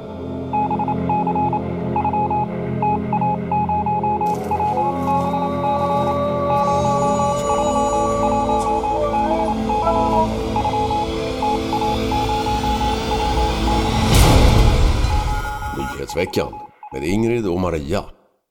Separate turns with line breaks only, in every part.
Nyhetsveckan med Ingrid och Maria.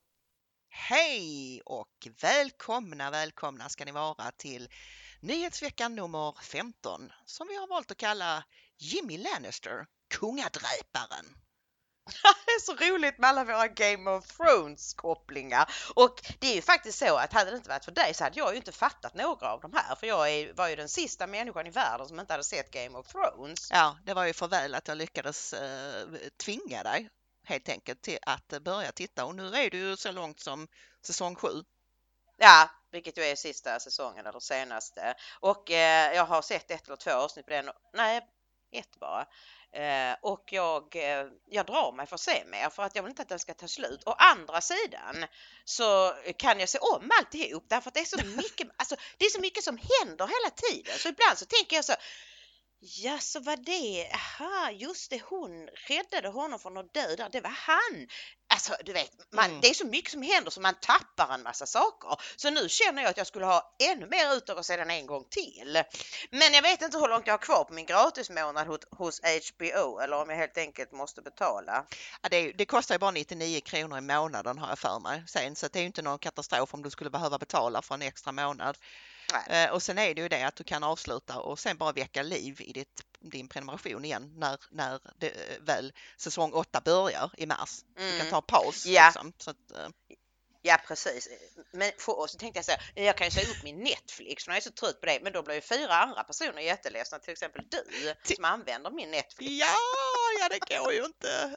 Hej och välkomna ska ni vara till Nyhetsveckan nummer 15 som vi har valt att kalla Jimmy Lannister, kungadräparen.
Det är så roligt med alla våra Game of Thrones-kopplingar. Och det är ju faktiskt så att hade det inte varit för dig så hade jag ju inte fattat några av de här. För jag var ju den sista människan i världen som inte hade sett Game of Thrones.
Ja, det var ju för väl att jag lyckades tvinga dig helt enkelt till att börja titta. Och nu är det ju så långt som säsong 7.
Ja, vilket ju är sista säsongen eller senaste. Och jag har sett 1 eller 2 avsnitt på den. Nej, 1 bara. Och jag drar mig för att se mer för att jag vill inte att den ska ta slut. Å andra sidan så kan jag se om alltihop därför att det är så mycket, alltså, det är så mycket som händer hela tiden. Så ibland så tänker jag så, ja så var det, aha just det, hon räddade honom från att dö, det var han. Alltså du vet, det är så mycket som händer så man tappar en massa saker. Så nu känner jag att jag skulle ha ännu mer ut av att se den en gång till. Men jag vet inte hur långt jag har kvar på min gratismånad hos HBO eller om jag helt enkelt måste betala.
Ja, det kostar ju bara 99 kronor i månaden har jag för mig sen, så det är ju inte någon katastrof om du skulle behöva betala för en extra månad. Och sen är det ju det att du kan avsluta och sen bara väcka liv i din prenumeration igen när det väl säsong 8 börjar i mars. Du kan ta paus.
Ja.
Liksom, så att,
Ja, precis. Men för oss tänkte jag säga, jag kan ju säga upp min Netflix för jag är så trött på det, men då blir ju 4 andra personer jätteledsna, till exempel du som använder min Netflix.
Ja, det går ju inte.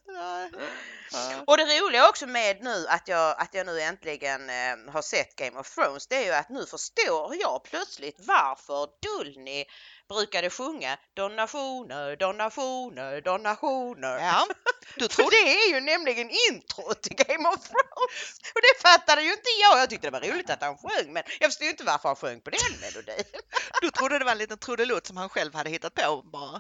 Och det roliga också med nu att jag nu äntligen har sett Game of Thrones, det är ju att nu förstår jag plötsligt varför Dulny brukade sjunga donationer, donationer, donationer.
Ja,
För det är ju nämligen intro till Game of Thrones. Och det fattade ju inte jag. Jag tyckte det var roligt att han sjöng, men jag förstod inte varför han sjöng på den melodin.
Du trodde det var en liten trudelutt som han själv hade hittat på bara.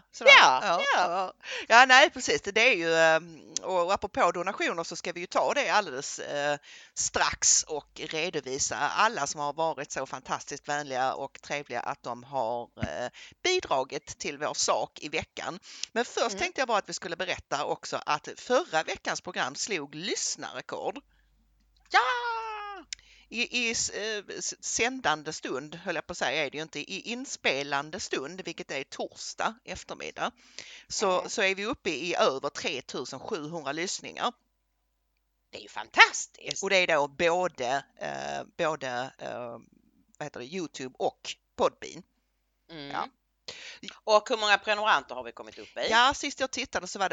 Ja, nej precis. Det är ju, och apropå donationer så ska vi ju ta det alldeles strax och redovisa alla som har varit så fantastiskt vänliga och trevliga att de har bidragit till vår sak i veckan. Men först tänkte jag bara att vi skulle berätta också att förra veckans program slog lyssnarrekord.
Ja!
I sändande stund, höll jag på att säga, är det ju inte. I inspelande stund, vilket är torsdag eftermiddag, så är vi uppe i över 3700 lyssningar.
Det är ju fantastiskt!
Och det är då både vad heter det, YouTube och Podbean. Ja.
Och hur många prenumeranter har vi kommit upp i?
Ja, sist jag tittade så var det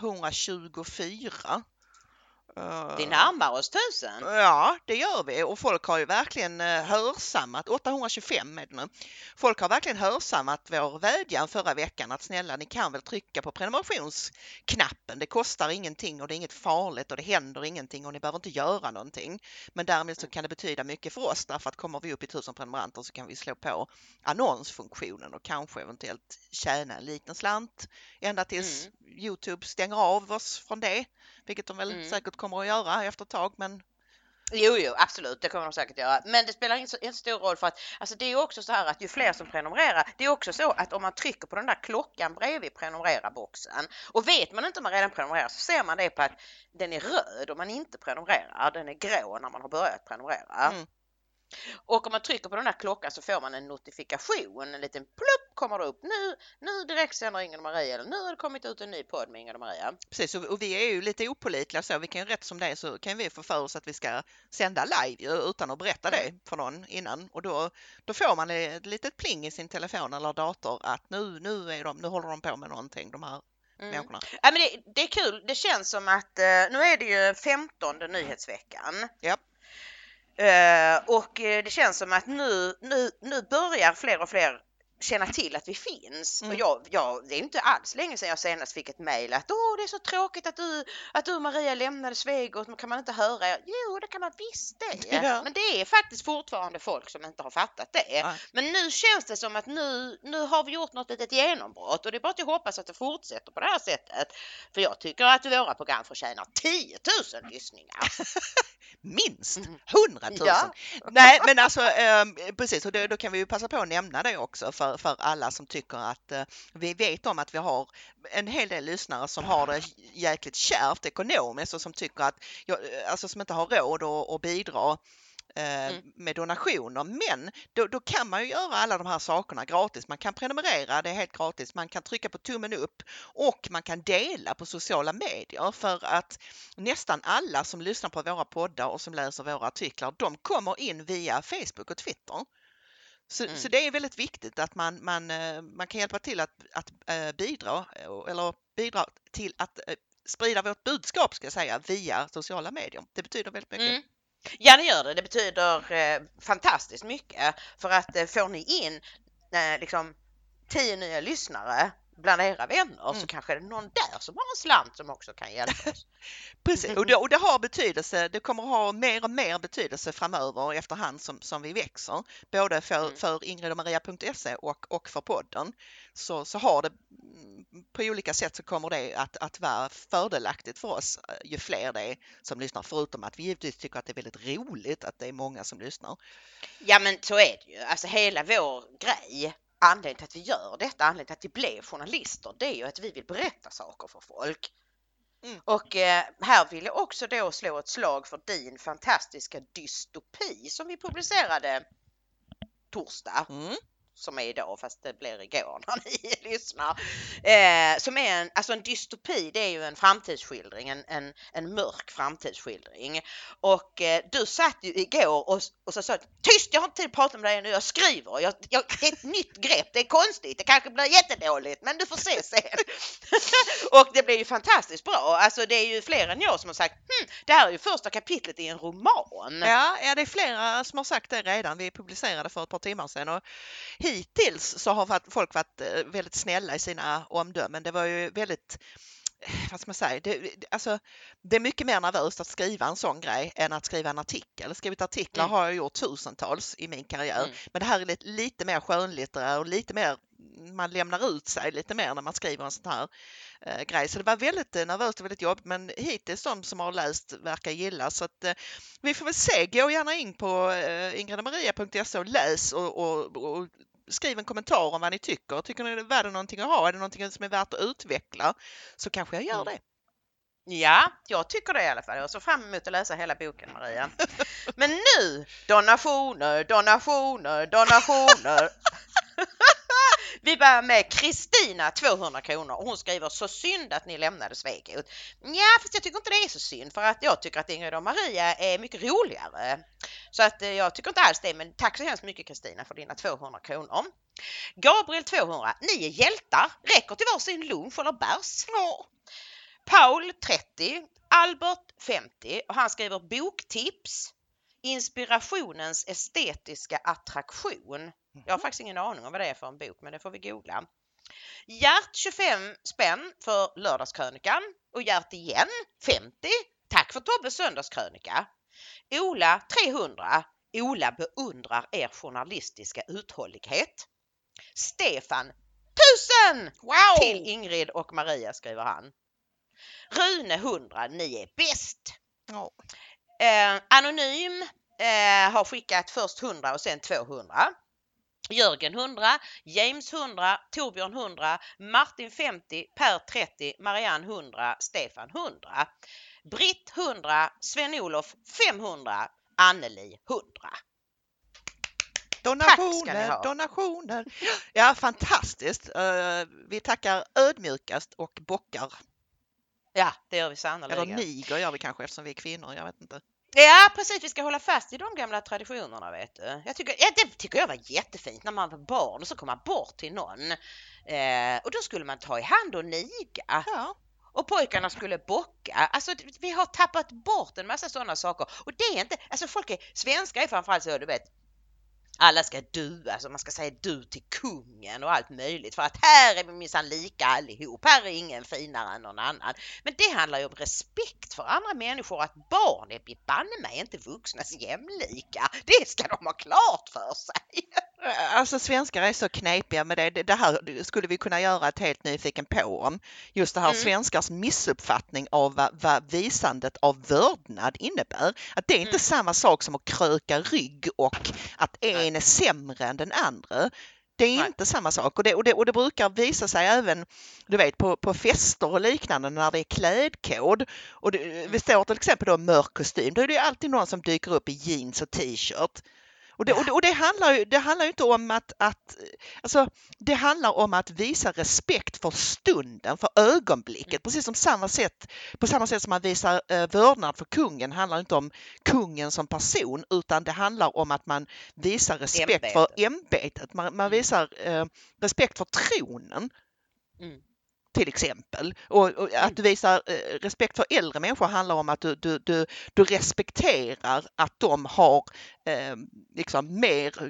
824.
Vi närmar oss 1000.
Ja, det gör vi. Och folk har ju verkligen hörsammat, 825 är det nu. Folk har verkligen hörsammat vår vädjan förra veckan att snälla, ni kan väl trycka på prenumerationsknappen. Det kostar ingenting och det är inget farligt och det händer ingenting och ni behöver inte göra någonting. Men därmed så kan det betyda mycket för oss, därför att kommer vi upp i 1000 prenumeranter så kan vi slå på annonsfunktionen och kanske eventuellt tjäna en liten slant ända tills YouTube stänger av oss från det. Vilket de väl säkert kommer att göra efter ett tag, men...
Jo, absolut, det kommer de säkert göra. Men det spelar inte stor roll för att alltså det är också så här att ju fler som prenumererar, det är också så att om man trycker på den där klockan bredvid prenumerera-boxen och vet man inte om man redan prenumererar så ser man det på att den är röd om man inte prenumererar, den är grå när man har börjat prenumerera. Och om man trycker på den här klockan så får man en notifikation, en liten plupp kommer det upp. Nu direkt sänder Ingrid och Maria, eller nu har det kommit ut en ny podd med Ingrid och Maria.
Precis, och vi är ju lite opålitliga så vi kan ju rätt som det så kan vi få för oss att vi ska sända live utan att berätta det för någon innan. Och då får man ett litet pling i sin telefon eller dator att nu håller de på med någonting, de här människorna.
Ja, men det är kul, det känns som att nu är det ju 15:e nyhetsveckan.
Ja.
Och det känns som att nu börjar fler och fler känna till att vi finns.
Mm.
Och det är inte alls länge sedan jag senast fick ett mejl att det är så tråkigt att du Maria lämnade Svegot, kan man inte höra er? Jo, det kan man visst det.
Ja.
Men det är faktiskt fortfarande folk som inte har fattat det.
Ja.
Men nu känns det som att nu har vi gjort något litet genombrott och det är bara att hoppas att det fortsätter på det här sättet. För jag tycker att våra program förtjänar 10 000 lyssningar.
Minst 100 000.
Ja.
Nej, men alltså precis, och då kan vi ju passa på att nämna det också för alla som tycker att vi vet om att vi har en hel del lyssnare som har det jäkligt kärvt ekonomiskt och som tycker att alltså som inte har råd att bidra med donationer, men då kan man ju göra alla de här sakerna gratis. Man kan prenumerera, det är helt gratis. Man kan trycka på tummen upp och man kan dela på sociala medier, för att nästan alla som lyssnar på våra poddar och som läser våra artiklar, de kommer in via Facebook och Twitter. Så det är väldigt viktigt att man kan hjälpa till att bidra till att sprida vårt budskap, ska jag säga, via sociala medier. Det betyder väldigt mycket.
Ja, det gör det. Det betyder fantastiskt mycket, för att får ni in liksom 10 nya lyssnare bland era vänner så kanske det är någon där som har en slant som också kan hjälpa oss.
Precis, och det har betydelse. Det kommer att ha mer och mer betydelse framöver efterhand som vi växer. Både för ingridochmaria.se och för podden. Så har det på olika sätt, så kommer det att vara fördelaktigt för oss ju fler det är som lyssnar. Förutom att vi givetvis tycker att det är väldigt roligt att det är många som lyssnar.
Ja, men så är det ju. Alltså hela vår grej, anledningen till att vi gör detta, anledningen till att vi blev journalister, det är ju att vi vill berätta saker för folk. Och här vill jag också då slå ett slag för din fantastiska dystopi som vi publicerade torsdag. Som är idag, fast det blir igår när ni lyssnar. Som är en dystopi, det är ju en framtidsskildring, en mörk framtidsskildring. Och du satt ju igår och så sa tyst, jag har inte tid att prata med dig nu, jag skriver. Det är ett nytt grepp, det är konstigt, det kanske blir jättedåligt, men du får se sen. Och det blir ju fantastiskt bra. Alltså det är ju fler än jag som har sagt, det här är ju första kapitlet i en roman.
Ja, det är flera som har sagt det redan. Vi publicerade för ett par timmar sedan och hittills så har folk varit väldigt snälla i sina omdömen. Det var ju väldigt, vad ska man säga, det är mycket mer nervöst att skriva en sån grej än att skriva en artikel. Skrivit artiklar har jag gjort tusentals i min karriär, men det här är lite mer skönlitterär och lite mer, man lämnar ut sig lite mer när man skriver en sån här grej. Så det var väldigt nervöst och väldigt jobbigt, men hittills de som har läst verkar gilla, så att vi får väl se. Gå gärna in på ingridochmaria.se och läs och skriv en kommentar om vad ni tycker. Tycker ni det är värde någonting att ha? Är det någonting som är värt att utveckla? Så kanske jag gör det.
Ja, jag tycker det i alla fall. Jag ser fram emot att läsa hela boken, Maria. Men nu, donationer. Vi börjar med Kristina, 200 kronor. Och hon skriver, så synd att ni lämnade Svegot. Ja, fast jag tycker inte det är så synd. För att jag tycker att Ingrid och Maria är mycket roligare. Så att jag tycker inte alls det. Men tack så hemskt mycket, Kristina, för dina 200 kronor. Gabriel, 200. Ni är hjältar. Räcker till varsin lunch eller bärs. Paul, 30. Albert, 50. Och han skriver boktips. Inspirationens estetiska attraktion. Jag har faktiskt ingen aning om vad det är för en bok, men det får vi googla. Gert, 25 spänn för lördagskrönikan. Och Gert igen, 50. Tack för Tobbes söndagskrönika. Ola, 300. Ola beundrar er journalistiska uthållighet. Stefan, 1000!
Wow!
Till Ingrid och Maria, skriver han. Rune, 100. Ni är bäst. Anonym har skickat först 100 och sen 200. Jörgen 100, James 100, Torbjörn 100, Martin 50, Per 30, Marianne 100, Stefan 100, Britt 100, Sven-Olof 500, Anneli 100.
Donationer. Ja, fantastiskt. Vi tackar ödmjukast och bockar.
Ja, det gör vi sannolikt.
Eller niger gör vi kanske, eftersom vi är kvinnor, jag vet inte.
Ja, precis. Vi ska hålla fast i de gamla traditionerna, vet du. Det tycker jag var jättefint när man var barn och så kom man bort till någon. Och då skulle man ta i hand och niga.
Ja.
Och pojkarna skulle bocka. Alltså vi har tappat bort en massa sådana saker. Och det är inte, alltså svenskar är framförallt så, du vet. Alla ska du, alltså man ska säga du till kungen och allt möjligt för att här är vi minsann lika allihop, här är ingen finare än någon annan. Men det handlar ju om respekt för andra människor, att barn är banne mig inte vuxnas jämlika. Det ska de ha klart för sig.
Alltså svenskar är så knepiga med det. Det här skulle vi kunna göra ett helt nyfiken på om. Just det här svenskars missuppfattning av vad visandet av vördnad innebär. Att det är inte samma sak som att kröka rygg och att en är sämre än den andra. Det är inte samma sak och det brukar visa sig även, du vet, på fester och liknande när det är klädkod. Och vi står till exempel då mörk kostym. Då är det alltid någon som dyker upp i jeans och t-shirt. Och det handlar ju inte om att alltså, det handlar om att visa respekt för stunden, för ögonblicket. Precis som på samma sätt som man visar vördnad för kungen handlar inte om kungen som person, utan det handlar om att man visar respekt för ämbetet. Man visar respekt för tronen. Till exempel. Och att du visar respekt för äldre människor handlar om att du respekterar att de har liksom mer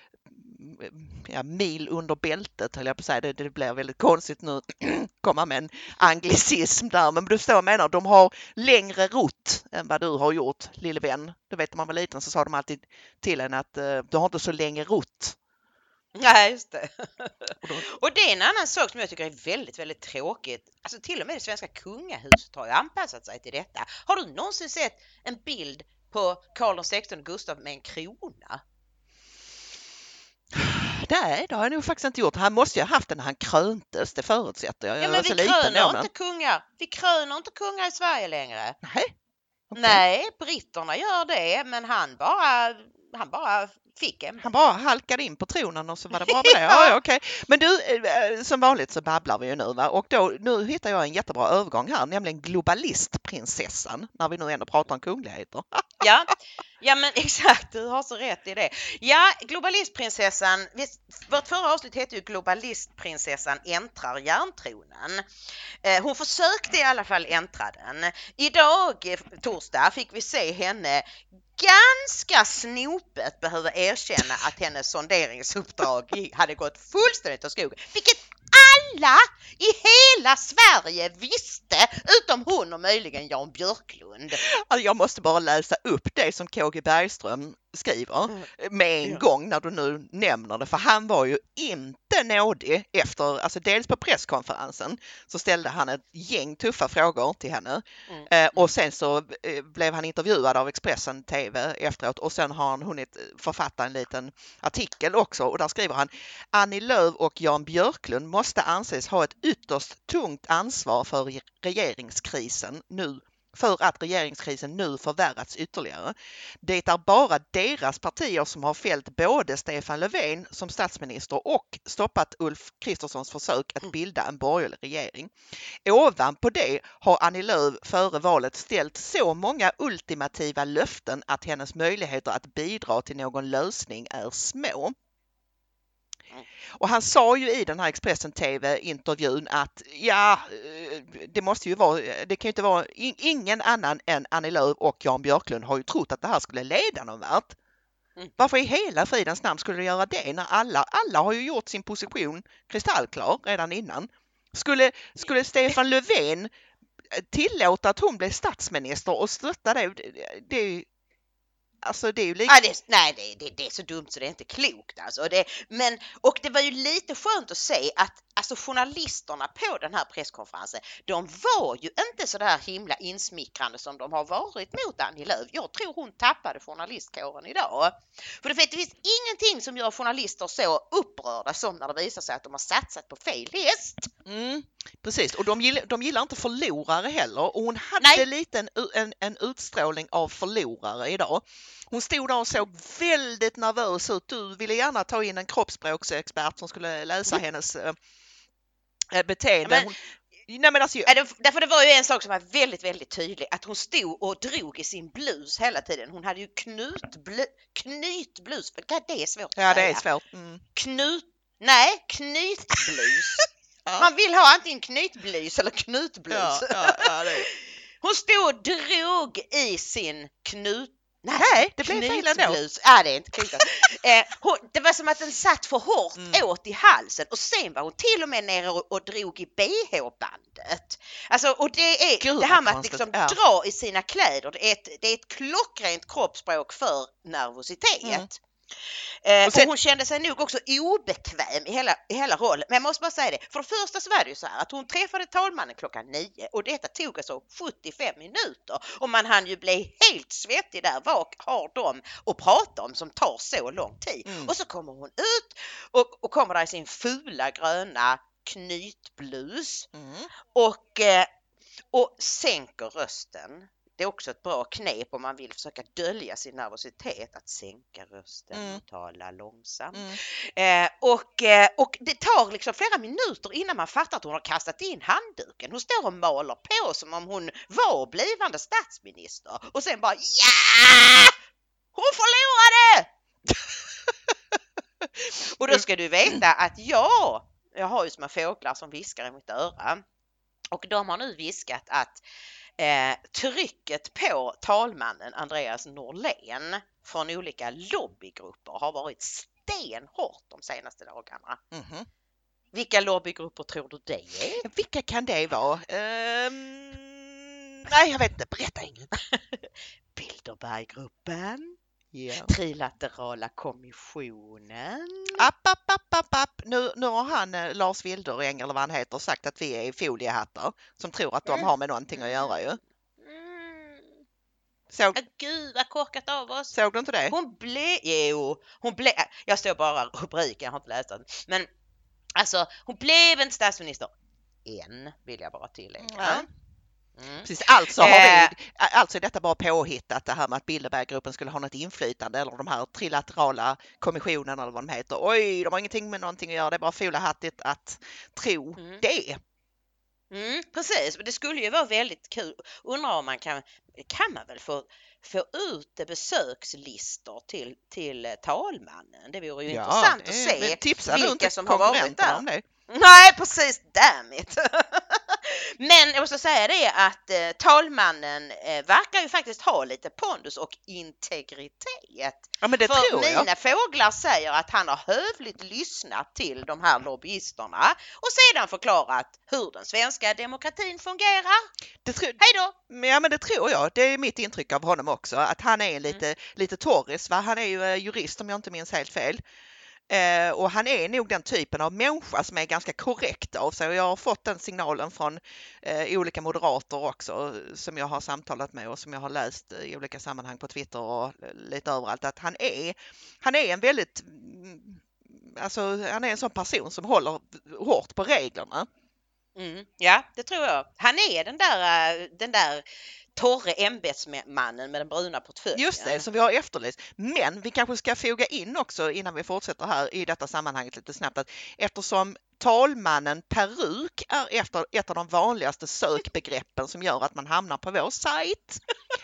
mil under bältet, höll jag på att säga. Det blir väldigt konstigt nu komma med en anglicism där, men du förstår, menar de har längre rott än vad du har gjort, lille vän. Du vet, när man var liten så sa de alltid till en att du har inte så länge rott.
Nej, just det. Och det är en annan sak som jag tycker är väldigt, väldigt tråkigt. Alltså till och med det svenska kungahuset har ju anpassat sig till detta. Har du någonsin sett en bild på Karl XVI Gustav med en krona?
Nej, det har jag nog faktiskt inte gjort. Han måste ju ha haft den när han kröntes, det förutsätter jag.
Ja, men vi kröner inte kungar i Sverige längre.
Nej. Okay.
Nej, britterna gör det, men han bara fick en.
Han bara halkade in på tronen och så var det bra med det. Ja, okej. Men du, som vanligt så babblar vi ju nu, va? Och nu hittar jag en jättebra övergång här, nämligen globalistprinsessan, när vi nu ändå pratar om kungligheter.
Ja, men exakt, du har så rätt i det. Ja, globalistprinsessan, vårt förra avsnitt hette ju globalistprinsessan äntrar järntronen. Hon försökte i alla fall äntra den. Idag, torsdag, fick vi se henne ganska snopet behöver erkänna att hennes sonderingsuppdrag hade gått fullständigt åt skogen. Vilket alla i hela Sverige visste, utom hon och möjligen Jan Björklund.
Alltså jag måste bara läsa upp det som KG Bergström skriver med en gång när du nu nämner det, för han var ju inte nådig efter, alltså dels på presskonferensen så ställde han ett gäng tuffa frågor till henne och sen så blev han intervjuad av Expressen TV efteråt och sen har han hunnit författa en liten artikel också och där skriver han: Annie Lööf och Jan Björklund måste anses ha ett ytterst tungt ansvar för regeringskrisen nu. För att regeringskrisen nu förvärrats ytterligare. Det är bara deras partier som har fällt både Stefan Löfven som statsminister och stoppat Ulf Kristerssons försök att bilda en borgerlig regering. Ovanpå det har Annie Lööf före valet ställt så många ultimativa löften att hennes möjligheter att bidra till någon lösning är små. Och han sa ju i den här Expressen TV-intervjun att det måste ju vara, det kan ju inte vara, ingen annan än Annie Lööf och Jan Björklund har ju trott att det här skulle leda någon vart. Varför i hela fridens namn skulle det göra det när alla har ju gjort sin position kristallklar redan innan? Skulle Stefan Löfven tillåta att hon blev statsminister och stötta det alltså det är ju det
är så dumt så det är inte klokt alltså. Och det var ju lite skönt att se att alltså journalisterna på den här presskonferensen, de var ju inte så där himla insmickrande som de har varit mot Annie Lööf. Jag tror hon tappade journalistkåren idag. För det finns ingenting som gör journalister så upprörda som när det visar sig att de har satsat på fel häst.
Precis, och de gillar inte förlorare heller. Och hon hade lite en utstrålning av förlorare idag. Hon stod där och såg väldigt nervös ut. Du ville gärna ta in en kroppsspråksexpert som skulle läsa hennes beteende.
Därför det var ju en sak som var väldigt, väldigt tydlig. Att hon stod och drog i sin blus hela tiden. Hon hade ju knytblus. Det är svårt att säga.
Ja, det är svårt.
Knytblus. Man vill ha antingen knytblus eller knutblus.
Ja, det.
Hon stod och drog i sin
Nej, det blev fel ändå.
Knytblus. Ja, det är inte knytblus. Det var som att den satt för hårt åt i halsen och sen var hon till och med nere och drog i BH-bandet. Alltså, och det är
Gud,
det här med att
konstigt.
liksom
Ja.
dra i sina kläder. Det är ett klockrent kroppsspråk för nervositet. Och hon kände sig nog också obekväm i hela rollen. Men jag måste bara säga det. För det första så var det ju så här att hon träffade talmannen 9:00 och detta tog alltså 75 minuter. Och man hann ju bli helt svettig där. Vad har de att prata om som tar så lång tid? Och så kommer hon ut och kommer där i sin fula gröna knytblus och sänker rösten. Det är också ett bra knep om man vill försöka dölja sin nervositet, att sänka rösten och tala långsamt. Och det tar liksom flera minuter innan man fattar att hon har kastat in handduken. Hon står och maler på som om hon var blivande statsminister. Och sen bara, ja! Hon förlorade! Och då ska du veta att jag har ju små fåglar som viskar i mitt öra. Och de har nu viskat att trycket på talmannen Andreas Norlén från olika lobbygrupper har varit stenhårt de senaste dagarna. Vilka lobbygrupper tror du det är?
Vilka kan det vara? Nej, jag vet inte. Berätta, Ingrid.
Bilderberggruppen.
Yeah.
Trilaterala kommissionen.
App. Nu har han, Lars Wilder, eller vad han heter, sagt att vi är foliehattar som tror att de har med någonting att göra ju.
Gud, vad korkat av oss.
Såg du inte det?
Hon blev, jag står bara rubriken, jag har inte läst den. Men alltså, hon blev inte statsminister än, vill jag bara tillägga.
Precis, alltså är detta bara påhittat, det här med att Bilderberggruppen skulle ha något inflytande, eller de här trilaterala kommissionen eller vad de heter. Oj, de har ingenting med någonting att göra, det är bara folahattigt att tro det.
Precis, och det skulle ju vara väldigt kul. Undrar om man kan man väl få ut besökslistor till talmannen. Det vore ju intressant att se vilka som har varit där. Nej, precis, damn it. Men jag måste säga det att talmannen verkar ju faktiskt ha lite pondus och integritet.
Ja, men det
för
tror jag.
Mina fåglar säger att han har hövligt lyssnat till de här lobbyisterna och sedan förklarat hur den svenska demokratin fungerar. Hej då!
Ja, men det tror jag. Det är mitt intryck av honom också. Att han är lite torris. Va? Han är ju jurist om jag inte minns helt fel. Och han är nog den typen av människa som är ganska korrekt av sig. Och jag har fått den signalen från olika moderater också som jag har samtalat med och som jag har läst i olika sammanhang på Twitter och lite överallt. Att han är en väldigt, alltså han är en sån person som håller hårt på reglerna.
Ja, det tror jag. Han är den där torre ämbetsmannen med den bruna portföljen.
Just det, som vi har efterlyst. Men vi kanske ska foga in också innan vi fortsätter här i detta sammanhanget lite snabbt att eftersom talmannen peruk är ett av de vanligaste sökbegreppen som gör att man hamnar på vår sajt.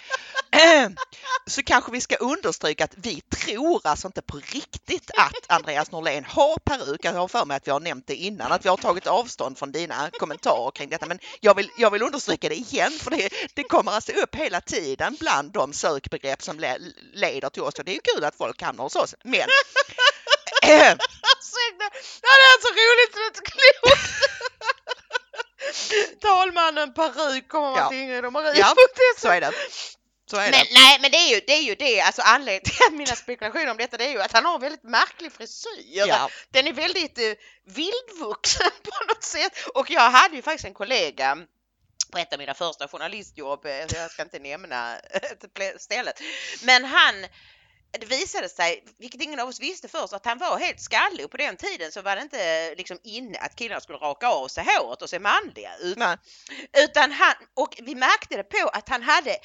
Så kanske vi ska understryka att vi tror alltså inte på riktigt att Andreas Norlén har peruk. Jag har för mig att vi har nämnt det innan, att vi har tagit avstånd från dina kommentarer kring detta. Men jag vill understryka det igen, för det kommer alltså upp hela tiden bland de sökbegrepp som leder till oss. Och det är ju kul att folk hamnar hos oss. Men
det är så roligt så det är klokt. Talmannen peruk kommer man till Ingrid och Marie.
Ja, så är det.
Men det är ju det, alltså anledningen till mina spekulationer om detta, det är ju att han har en väldigt märklig frisyr. Ja. Den är väldigt vildvuxen på något sätt. Och jag hade ju faktiskt en kollega på ett av mina första journalistjobb, jag ska inte nämna stället, men det visade sig, vilket ingen av oss visste först, att han var helt skallig. Och på den tiden så var det inte liksom inne att killarna skulle raka av sig håret och se manliga ut.
Nej.
Utan och vi märkte det på att han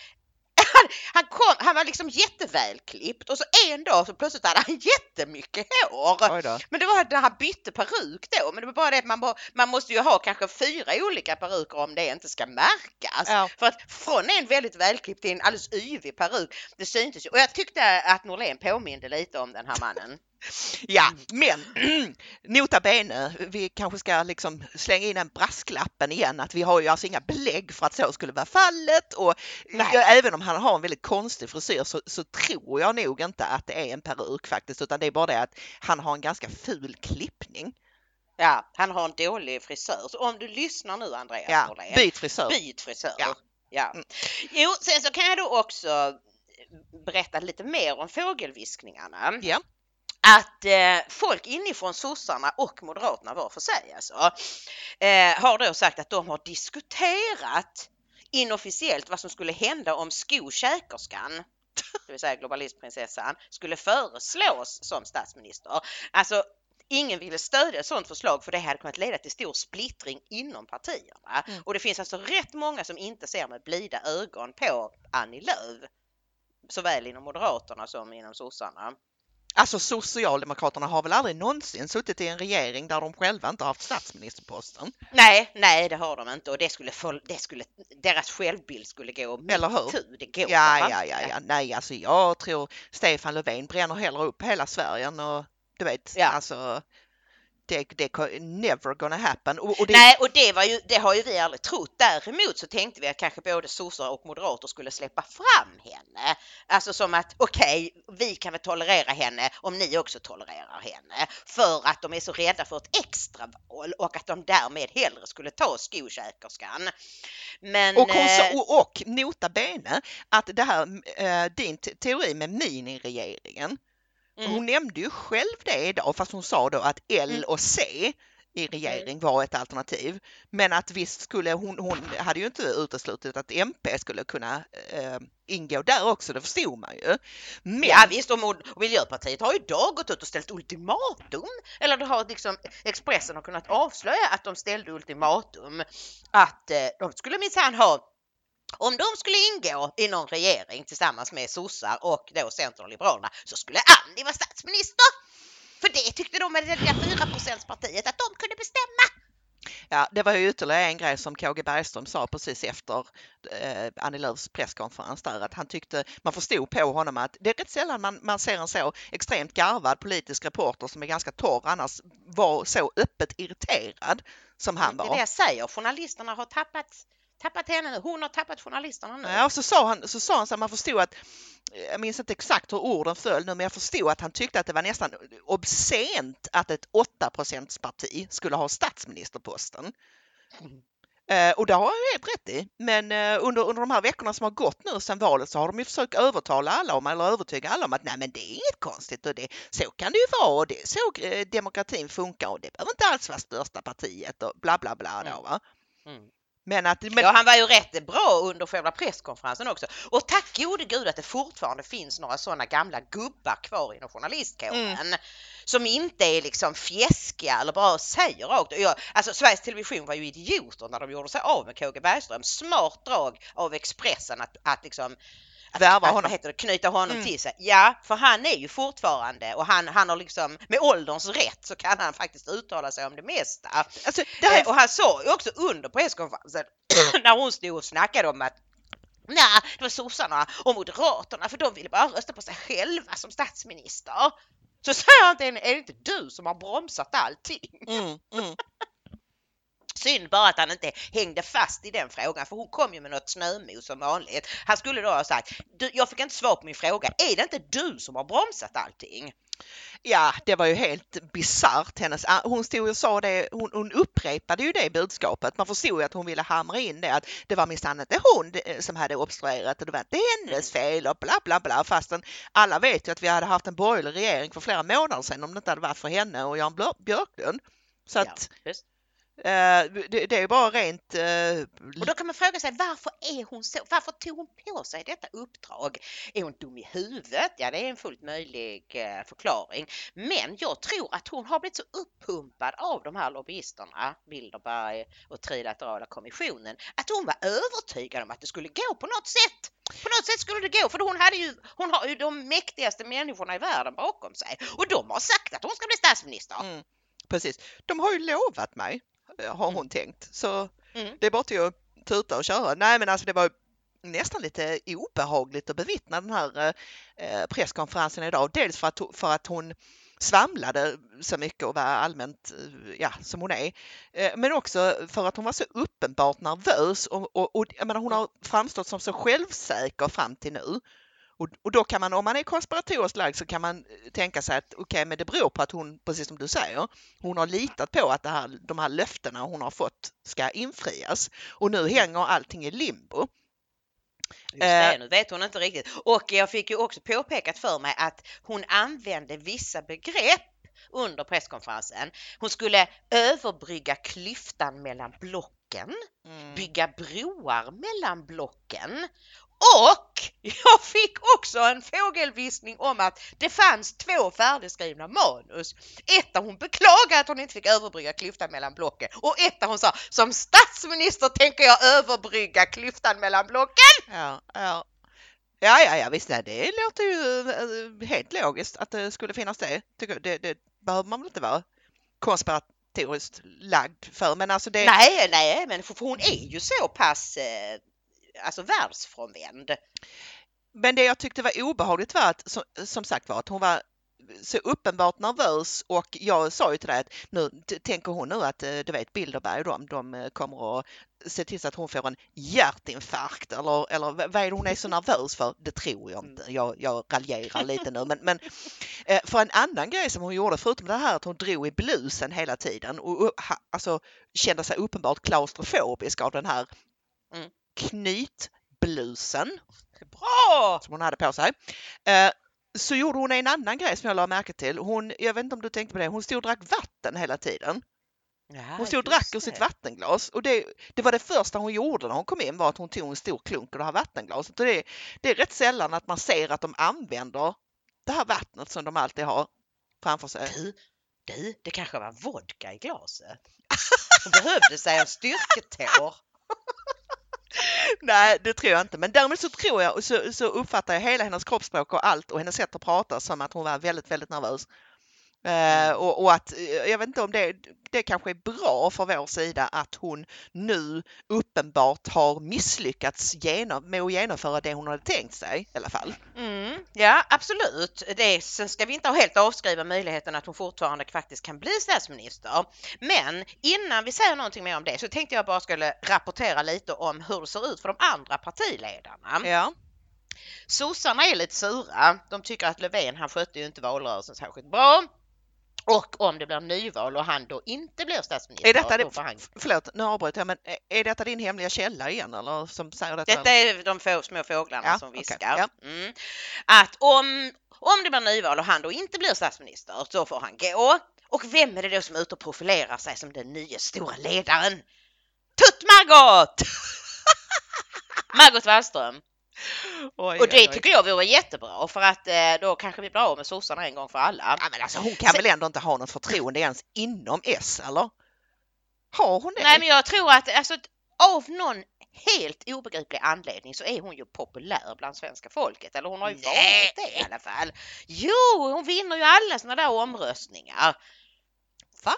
var liksom jättevälklippt och så en dag så plötsligt hade han jättemycket hår. Men det var när han bytte peruk då. Men det var bara det att man måste ju ha kanske 4 olika peruker om det inte ska märkas. Ja. För att från en väldigt välklippt till en alldeles yvig peruk, det syntes ju. Och jag tyckte att Norlén påminde lite om den här mannen.
Ja, men nota bene, vi kanske ska liksom slänga in en brasklappen igen att vi har ju alltså inga belägg för att så skulle vara fallet och även om han har en väldigt konstig frisyr så tror jag nog inte att det är en peruk faktiskt, utan det är bara det att han har en ganska ful klippning.
Ja, han har en dålig frisör. Så om du lyssnar nu, Andreas Norlén,
byt frisör.
Byt frisör. Ja. Jo, sen så kan jag då också berätta lite mer om fågelviskningarna.
Ja.
Att folk inifrån sossarna och Moderaterna var för sig alltså, har då sagt att de har diskuterat inofficiellt vad som skulle hända om skokäkerskan, det vill säga globalistprinsessan, skulle föreslås som statsminister. Alltså ingen ville stödja ett sådant förslag för det hade kunnat leda till stor splittring inom partierna. Och det finns alltså rätt många som inte ser med blida ögon på Annie Lööf, såväl inom Moderaterna som inom sossarna.
Alltså Socialdemokraterna har väl aldrig någonsin suttit i en regering där de själva inte har haft statsministerposten?
Nej, det har de inte och det skulle deras självbild skulle gå.
Eller hur?
Det går
ja. Nej, alltså jag tror Stefan Löfven bränner hellre upp hela Sverige och du vet, alltså det never gonna happen.
Nej, och det har ju vi aldrig trott. Däremot så tänkte vi att kanske både sossar och moderater skulle släppa fram henne. Alltså som att okej, vi kan väl tolerera henne om ni också tolererar henne. För att de är så rädda för ett extraval och att de därmed hellre skulle ta skokäkerskan. Men,
och nota bene att det här, din teori med miniregeringen, hon nämnde ju själv det idag, fast hon sa då att L och C i regering var ett alternativ. Men att visst skulle hon hade ju inte uteslutit att MP skulle kunna ingå där också, det förstod man ju. Men...
Ja visst, och Miljöpartiet har ju idag gått ut och ställt ultimatum. Eller det har liksom Expressen har kunnat avslöja att de ställde ultimatum att de skulle minsann ha, om de skulle ingå i någon regering tillsammans med sossar och då Centern och Liberalerna, så skulle Annie vara statsminister. För det tyckte de med det där 4%-partiet att de kunde bestämma.
Ja, det var ju ytterligare en grej som KG Bergström sa precis efter Annie Lööfs presskonferens där, att han tyckte, man förstod på honom att det är rätt sällan man ser en så extremt garvad politisk reporter som är ganska torr annars var så öppet irriterad som han var.
Det är det jag säger, journalisterna har tappat henne nu. Hon har tappat journalisterna nu.
Ja, och så sa han så att man förstod att, jag minns inte exakt hur orden föll nu, men jag förstod att han tyckte att det var nästan obscent att ett 8%-parti skulle ha statsministerposten. Och det har jag helt rätt i. Men under de här veckorna som har gått nu sedan valet så har de ju försökt övertyga alla om att nej, men det är inget konstigt och så kan det ju vara och det är så demokratin funkar och det behöver inte alls vara största partiet och bla bla bla då, va? Ja,
han var ju rätt bra under själva presskonferensen också. Och tack gode gud att det fortfarande finns några sådana gamla gubbar kvar inom journalistkåren som inte är liksom fjäskiga eller bara säger rakt. Alltså Sveriges Television var ju idioter när de gjorde sig av med KG Bergström. Smart drag av Expressen att liksom knyta honom till sig. Ja, för han är ju fortfarande och han har liksom med ålderns rätt så kan han faktiskt uttala sig om det mesta. Alltså, och han sa ju också under presskonferensen när hon stod och snackade om att det var sossarna och moderaterna för de ville bara rösta på sig själva som statsminister. Så säger han, är det inte du som har bromsat allting? Synd bara att han inte hängde fast i den frågan, för hon kom ju med något snömos som vanligt. Han skulle då ha sagt, jag fick inte svar på min fråga, är det inte du som har bromsat allting?
Ja, det var ju helt bizarrt. Hon stod och sa det, hon upprepade ju det budskapet. Man förstod ju att hon ville hamra in det, att det var minsann inte hon som hade obstruerat och det var inte hennes fel och bla bla bla. Fastän alla vet ju att vi hade haft en borgerlig regering för flera månader sedan om det inte hade varit för henne och Jan Björklund. Så att det är bara rent...
Och då kan man fråga sig, varför är hon så? Varför tog hon på sig detta uppdrag? Är hon dum i huvudet? Ja, det är en fullt möjlig förklaring. Men jag tror att hon har blivit så uppumpad av de här lobbyisterna, Bilderberg och Trilaterala kommissionen, att hon var övertygad om att det skulle gå på något sätt. På något sätt skulle det gå, för hon har ju de mäktigaste människorna i världen bakom sig. Och de har sagt att hon ska bli statsminister.
Precis. De har ju lovat mig, har hon tänkt. Så det är bara till att tuta och köra. Nej, men alltså det var nästan lite obehagligt att bevittna den här presskonferensen idag. Dels för att hon svamlade så mycket och var allmänt som hon är. Men också för att hon var så uppenbart nervös och jag menar, hon har framstått som så självsäker fram till nu. Och då kan man, om man är konspiratoriskt lagd, så kan man tänka sig att okej, men det beror på att hon, precis som du säger, hon har litat på att de här löftena hon har fått ska infrias. Och nu hänger allting i limbo.
Just det, nu vet hon inte riktigt. Och jag fick ju också påpekat för mig att hon använde vissa begrepp under presskonferensen. Hon skulle överbrygga klyftan mellan blocken, bygga broar mellan blocken. Och jag fick också en fågelviskning om att det fanns 2 färdigskrivna manus. Ett där hon beklagade att hon inte fick överbrygga klyftan mellan blocken. Och ett där hon sa, som statsminister tänker jag överbrygga klyftan mellan blocken.
Ja, visst, det låter ju helt logiskt att det skulle finnas det. Tycker det behöver man väl inte vara konspiratoriskt lagd för. Men alltså det...
Nej, men för hon är ju så pass... världsfrånvänd.
Men det jag tyckte var obehagligt var att, som sagt var, att hon var så uppenbart nervös, och jag sa ju till dig att nu tänker hon nu att du vet Bilderberg och de kommer att se till så att hon får en hjärtinfarkt eller vad är det hon är så nervös för? Det tror jag inte. Jag raljerar lite nu, men för en annan grej som hon gjorde förutom det här att hon drog i blusen hela tiden och alltså kände sig uppenbart klaustrofobisk av den här knytblusen.
Bra!
Som hon hade på sig. Så gjorde hon en annan grej som jag la märke till. Jag vet inte om du tänkte på det. Hon stod och drack vatten hela tiden. Hon stod och drack ur sitt vattenglas. Och det var det första hon gjorde när hon kom in, var att hon tog en stor klunk ur det här vattenglaset. Och det är rätt sällan att man ser att de använder det här vattnet som de alltid har framför sig.
Du, det kanske var vodka i glaset. Hon behövde sig en styrketår.
Nej, det tror jag inte. Men därmed så tror jag, så uppfattar jag hela hennes kroppsspråk och allt och hennes sätt att prata som att hon var väldigt, väldigt nervös. Och att, jag vet inte om det kanske är bra för vår sida att hon nu uppenbart har misslyckats med att genomföra det hon hade tänkt sig i alla fall.
Ja, absolut. Sen ska vi inte ha helt avskriva möjligheten att hon fortfarande faktiskt kan bli statsminister. Men innan vi säger någonting mer om det så tänkte jag bara skulle rapportera lite om hur det ser ut för de andra partiledarna.
Ja.
Sossarna är lite sura. De tycker att Löfven, han skötte ju inte valrörelsen särskilt bra. Och om det blir nyval och han då inte blir statsminister.
Är detta förlåt, nu avbryter jag, men är detta din hemliga källa igen? Eller som säger
detta är de små fåglarna som viskar.
Okay. Ja.
Att om det blir nyval och han då inte blir statsminister så får han gå. Och vem är det då som är ute och profilerar sig som den nya stora ledaren? Tutt-Margot! Margot Wallström. Och det tycker jag vore jättebra för att då kanske vi blir av med sossarna en gång för alla.
Ja, men alltså hon kan väl ändå inte ha något förtroende ens inom S, eller? Har hon det?
Nej, men jag tror att av någon helt obegriplig anledning så är hon ju populär bland svenska folket. Eller hon har ju varit det i alla fall. Jo, hon vinner ju alla såna där omröstningar.
Va?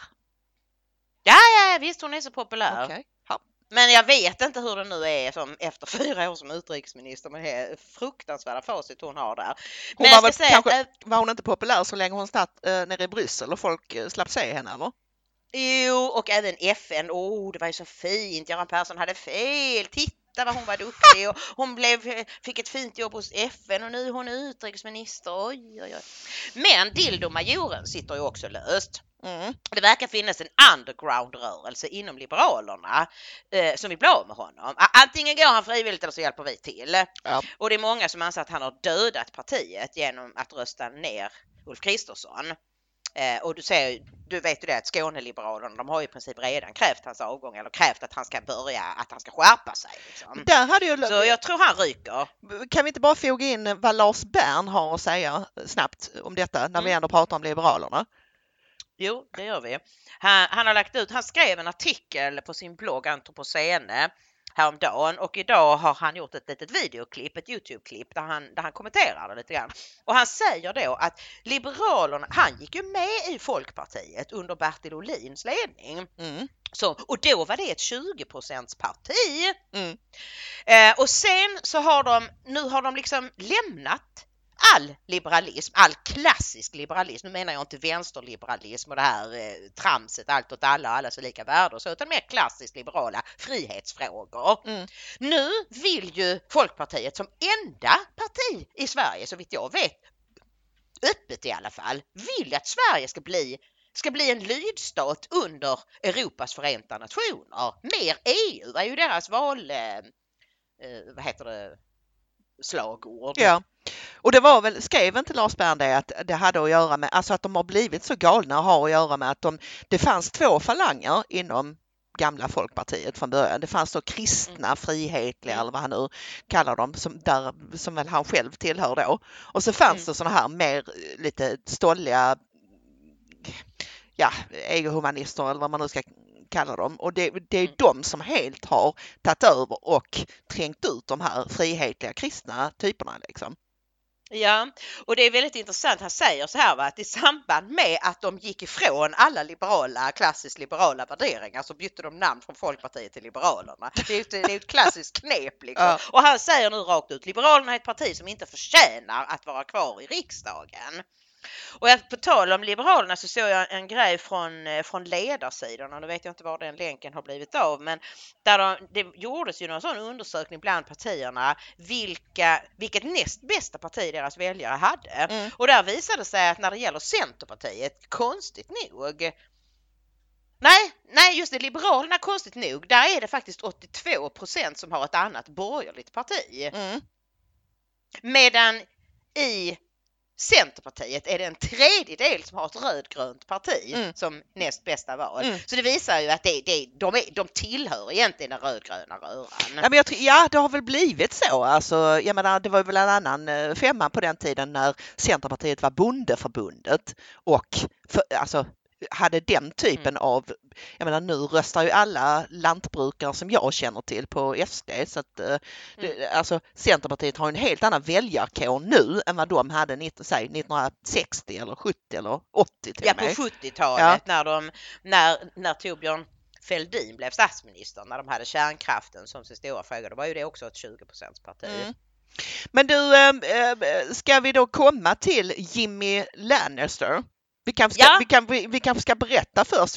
Ja, visst hon är så populär.
Okay.
Men jag vet inte hur det nu är som efter 4 år som utrikesminister med det fruktansvärda facit hon har där.
Var hon inte populär så länge hon satt nere i Bryssel och folk slapp se henne, eller?
Jo, och även FN. Det var ju så fint. Göran Persson hade fel. Titta vad hon var duktig. Och hon fick ett fint jobb hos FN och nu är hon utrikesminister. Oj. Men Dildo-majoren sitter ju också löst. Det verkar finnas en underground-rörelse inom Liberalerna som vill bli av med honom. Antingen går han frivilligt eller så hjälper vi till. Ja. Och det är många som anser att han har dödat partiet genom att rösta ner Ulf Kristersson. Och du vet ju det att Skåne-liberalerna, de har ju i princip redan krävt hans avgång eller krävt att han ska skärpa sig. Liksom. Så jag tror han ryker.
Kan vi inte bara foga in vad Lars Bern har att säga snabbt om detta när vi ändå pratar om Liberalerna?
Jo, det gör vi. Han skrev en artikel på sin blogg Antropocene häromdagen och idag har han gjort ett litet videoklipp, ett YouTube-klipp där han kommenterar det lite grann. Och han säger då att Liberalerna, han gick ju med i Folkpartiet under Bertil Ohlins ledning. Och då var det ett 20% parti. Och sen så har de liksom lämnat all liberalism, all klassisk liberalism, nu menar jag inte vänsterliberalism och det här tramset, allt åt alla så lika värde och så, utan mer klassiskt liberala frihetsfrågor. Nu vill ju Folkpartiet som enda parti i Sverige, så vitt jag vet, öppet i alla fall, vill att Sverige ska bli en lydstat under Europas förenta nationer. Mer EU är ju deras slagord.
Ja. Och det var väl, skrev inte Lars Bern det, att det hade att göra med, alltså att de har blivit så galna har att göra med att det fanns två falanger inom gamla Folkpartiet från början. Det fanns då kristna, frihetliga eller vad han nu kallar dem, som väl han själv tillhör då. Och så fanns det såna här mer lite stolliga egohumanister eller vad man nu ska kalla dem. Och det är de som helt har tagit över och trängt ut de här frihetliga kristna typerna liksom.
Ja, och det är väldigt intressant. Han säger så här, att i samband med att de gick ifrån alla klassiskt liberala värderingar så bytte de namn från Folkpartiet till Liberalerna. Det är ett klassiskt knep liksom. Ja. Och han säger nu rakt ut, Liberalerna är ett parti som inte förtjänar att vara kvar i riksdagen. Och på tal om Liberalerna så såg jag en grej från ledarsidorna, nu vet jag inte var den länken har blivit av, men det gjordes ju någon sån undersökning bland partierna vilket näst bästa parti deras väljare hade. Och där visade det sig att när det gäller Centerpartiet, konstigt nog, nej just det, Liberalerna konstigt nog, där är det faktiskt 82% som har ett annat borgerligt parti. Medan i Centerpartiet är det en tredjedel som har ett rödgrönt parti som näst bästa val. Så det visar ju att de tillhör egentligen den rödgröna röran.
Ja, det har väl blivit så. Alltså, jag menar, det var väl en annan femma på den tiden när Centerpartiet var bondeförbundet och hade den typen av, jag menar nu röstar ju alla lantbrukare som jag känner till på SD, så att alltså Centerpartiet har en helt annan väljarkår nu än vad de hade 1960 eller 70 eller 80 till och med.
Ja, på 70-talet när Torbjörn Fälldin blev statsminister, när de hade kärnkraften som sin stora fråga, då var ju det också ett 20% parti.
Men du, ska vi då komma till Jimmy Lannister? Vi kanske ska berätta först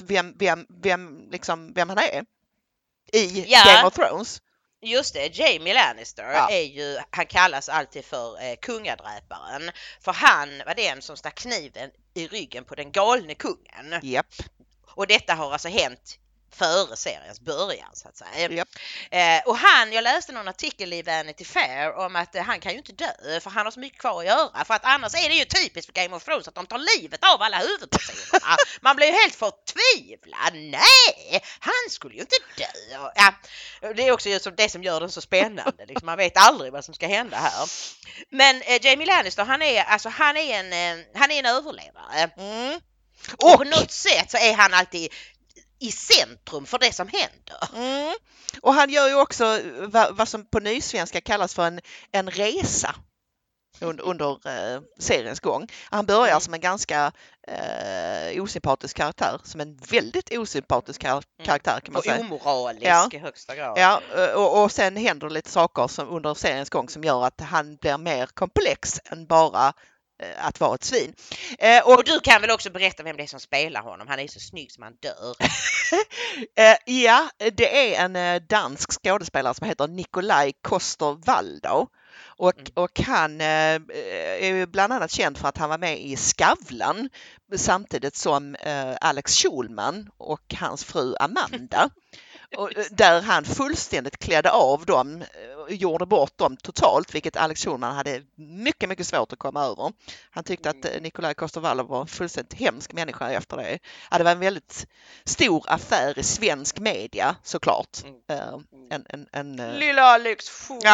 vem han är i Game of Thrones.
Just det, Jamie Lannister är ju, han kallas alltid för kungadräparen. För han var den som stack kniven i ryggen på den galne kungen.
Yep. Och
detta har alltså hänt före seriens början så att säga.
Yep.
Och jag läste någon artikel i Vanity Fair om att han kan ju inte dö för han har så mycket kvar att göra. För att annars är det ju typiskt för Game of Thrones att de tar livet av alla huvudpersonerna. Man blir ju helt förtvivlad. Nej, han skulle ju inte dö. Ja, det är också det som gör den så spännande. Liksom, man vet aldrig vad som ska hända här. Men Jamie Lannister, han är en överlevare. Och på något sätt så är han alltid i centrum för det som händer.
Och han gör ju också vad som på nysvenska kallas för en resa under seriens gång. Han börjar som en ganska osympatisk karaktär, som en väldigt osympatisk karaktär kan man säga.
Och omoralisk i högsta grad.
Ja, och sen händer lite saker som under seriens gång som gör att han blir mer komplex än bara att vara ett svin.
Och du kan väl också berätta vem det är som spelar honom? Han är så snygg som han dör.
Ja, det är en dansk skådespelare som heter Nikolaj Coster-Waldau. Och han är ju bland annat känd för att han var med i Skavlan samtidigt som Alex Schulman och hans fru Amanda. Och där han fullständigt klädde av dem, gjorde bort dem totalt, vilket Alex Schulman hade mycket, mycket svårt att komma över. Han tyckte att Nikolaj Coster-Waldau var en fullständigt hemsk människa efter det. Ja, det var en väldigt stor affär i svensk media, såklart.
Lilla Alex.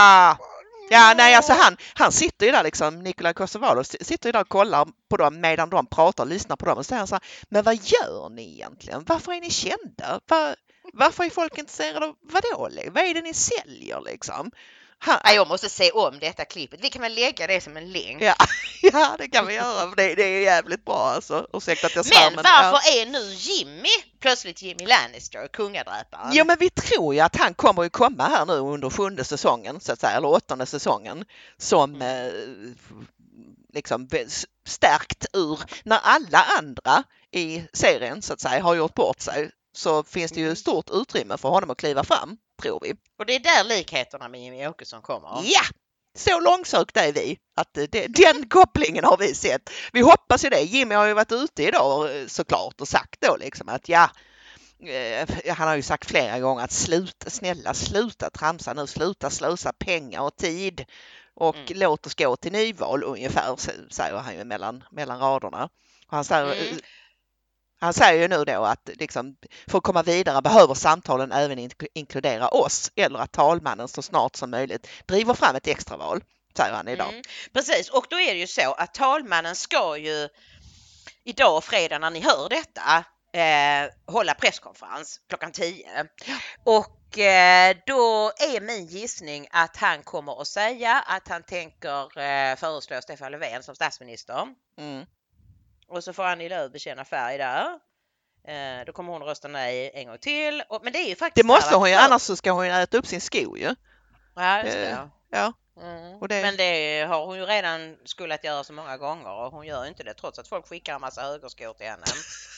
Ja, nej, alltså han sitter ju där liksom, Nikolaj Coster-Waldau sitter ju där och kollar på dem medan de pratar och lyssnar på dem och säger så här, men vad gör ni egentligen? Varför är ni kända? Varför är folk intresserade av vadå? Vad är det ni säljer liksom?
Jag måste se om detta klippet. Vi kan väl lägga det som en länk.
Ja, det kan vi göra. Det är jävligt bra alltså. Ursäkta att jag svär,
men varför är nu plötsligt Jimmy Lannister kungadräparen?
Jo, men vi tror ju att han kommer ju komma här nu under 7:e säsongen så att säga, eller 8:e säsongen som liksom stärkt ur när alla andra i serien så att säga har gjort bort sig, så finns det ju stort utrymme för honom att kliva fram, tror vi.
Och det är där likheterna med Jimmy Åkesson kommer.
Ja! Så långsökt är vi att den kopplingen har vi sett. Vi hoppas ju det. Jimmy har ju varit ute idag såklart och sagt då liksom att han har ju sagt flera gånger att sluta tramsa nu, sluta slösa pengar och tid och låt oss gå till nyval ungefär, säger han ju mellan raderna. Och han säger ju nu då att liksom, för att komma vidare behöver samtalen även inkludera oss, eller att talmannen så snart som möjligt driver fram ett extraval, säger han idag.
Precis, och då är det ju så att talmannen ska ju idag fredag när ni hör detta hålla presskonferens klockan 10. Och då är min gissning att han kommer att säga att han tänker föreslå Stefan Löfven som statsminister. Och så får Annie Lööf bekänna färg där. Då kommer hon rösta nej en gång till. Men det är ju faktiskt...
Det måste hon ju, annars så ska hon ju äta upp sin sko ju.
Ja, det ska jag.
Ja.
Och men det har hon ju redan skulle göra så många gånger och hon gör inte det trots att folk skickar en massa högerskor till henne.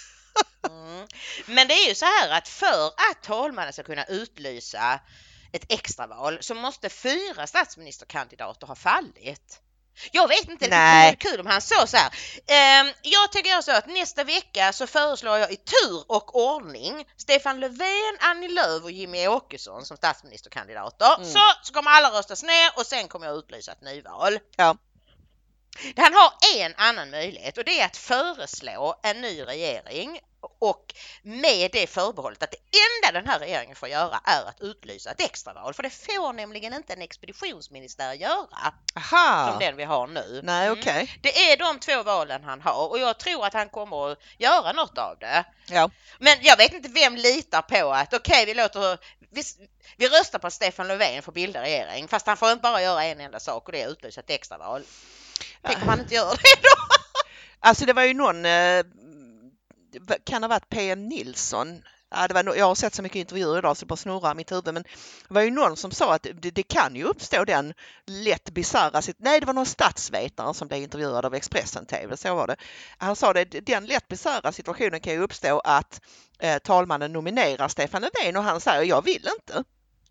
Men det är ju så här att för att talmannen ska kunna utlysa ett extraval så måste 4 statsministerkandidater ha fallit. Jag vet inte, det vore kul om han sa så här. Jag tycker så att nästa vecka så föreslår jag i tur och ordning Stefan Löfven, Annie Lööf och Jimmy Åkesson som statsministerkandidater. Så kommer alla röstas ner och sen kommer jag utlysa ett nyval.
Ja.
Han har en annan möjlighet och det är att föreslå en ny regering och med det förbehållet att det enda den här regeringen får göra är att utlysa ett extraval. För det får nämligen inte en expeditionsminister göra.
Aha.
Som den vi har nu.
Nej, okej.
Det är de 2 valen han har och jag tror att han kommer att göra något av det.
Ja.
Men jag vet inte vem litar på att vi röstar på att Stefan Löfven får bilda regering fast han får inte bara göra en enda sak och det är att utlysa ett extraval. Tänk om han inte gör det då?
Alltså det var ju någon, kan ha varit P.M. Nilsson. Ja, jag har sett så mycket intervjuer idag så det bara snurrar i mitt huvud. Men det var ju någon som sa att det kan ju uppstå den lätt bizarra... Nej, det var någon statsvetare som blev intervjuad av Expressen TV, så var det. Han sa det, den lätt bizarra situationen kan ju uppstå att talmannen nominerar Stefan Löfven och han säger jag vill inte.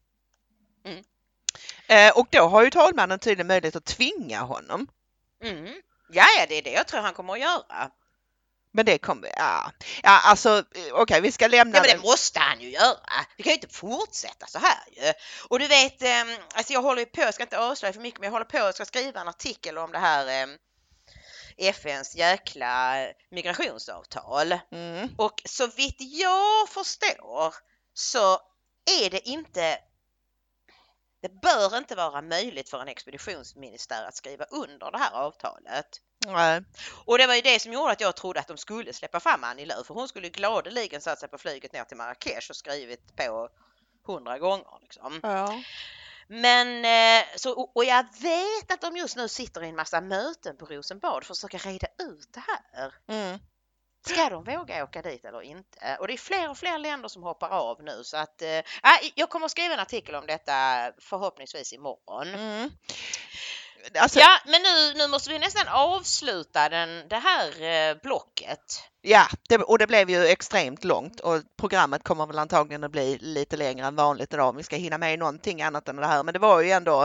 Och då har ju talmannen tydligen möjlighet att tvinga honom.
Ja, det är det jag tror han kommer att göra.
Men det kommer, alltså okej, vi ska lämna
men det måste han ju göra. Vi kan ju inte fortsätta så här ju. Och du vet, alltså jag håller på, jag ska inte avslöja för mycket, men jag håller på att ska skriva en artikel om det här FNs jäkla migrationsavtal. Och så vitt jag förstår så är det inte... Det bör inte vara möjligt för en expeditionsminister att skriva under det här avtalet.
Nej. Och
det var ju det som gjorde att jag trodde att de skulle släppa fram Annie Lööf. För hon skulle gladeligen satt sig på flyget ner till Marrakesh och skrivit på 100 gånger. Liksom.
Ja.
Men och jag vet att de just nu sitter i en massa möten på Rosenbad för att försöka reda ut det här. Ska de våga åka dit eller inte? Och det är fler och fler länder som hoppar av nu. Så att jag kommer att skriva en artikel om detta förhoppningsvis imorgon. Alltså, ja, men nu måste vi nästan avsluta det här blocket.
Ja, det blev ju extremt långt och programmet kommer väl antagligen att bli lite längre än vanligt idag om vi ska hinna med någonting annat än det här. Men det var ju ändå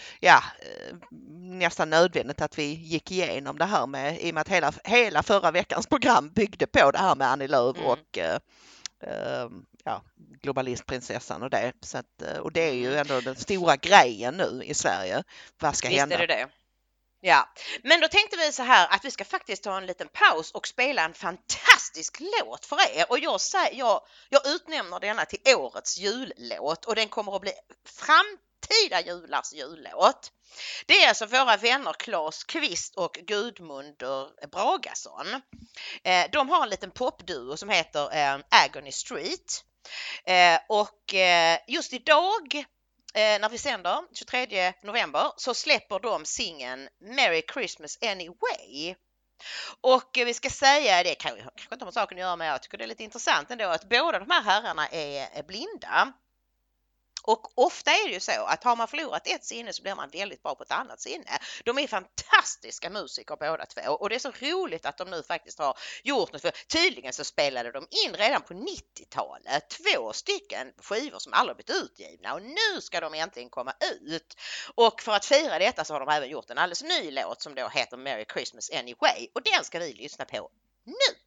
nästan nödvändigt att vi gick igenom det här med, i och med att hela förra veckans program byggde på det här med Annie Lööf och globalistprinsessan och det. Så att, och det är ju ändå den stora grejen nu i Sverige. Vad ska hända?
Visst är det. Ja, men då tänkte vi så här att vi ska faktiskt ta en liten paus och spela en fantastisk låt för er. Och jag utnämner denna till årets jullåt och den kommer att bli framtida julars jullåt. Det är alltså våra vänner Claes Kvist och Gudmundur Bragason. De har en liten popduo som heter Agony Street. Och just idag när vi sänder 23 november så släpper de singeln Merry Christmas Anyway. Och vi ska säga, det kanske inte har saken att göra med, jag tycker det är lite intressant ändå att båda de här herrarna är blinda. Och ofta är det ju så att har man förlorat ett sinne så blir man väldigt bra på ett annat sinne. De är fantastiska musiker båda två och det är så roligt att de nu faktiskt har gjort något. För tydligen så spelade de in redan på 90-talet 2 stycken skivor som aldrig blivit utgivna och nu ska de äntligen komma ut. Och för att fira detta så har de även gjort en alldeles ny låt som då heter Merry Christmas Anyway och den ska vi lyssna på nu.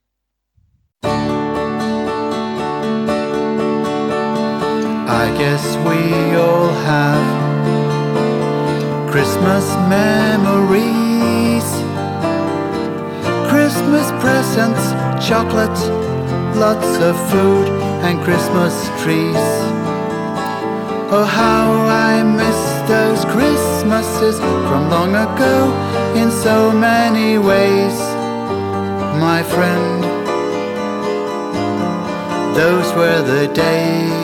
I guess we all have Christmas memories, Christmas presents, chocolate, lots of food and Christmas trees. Oh, how I miss those Christmases from long ago in so many ways, my friend. Those were the days.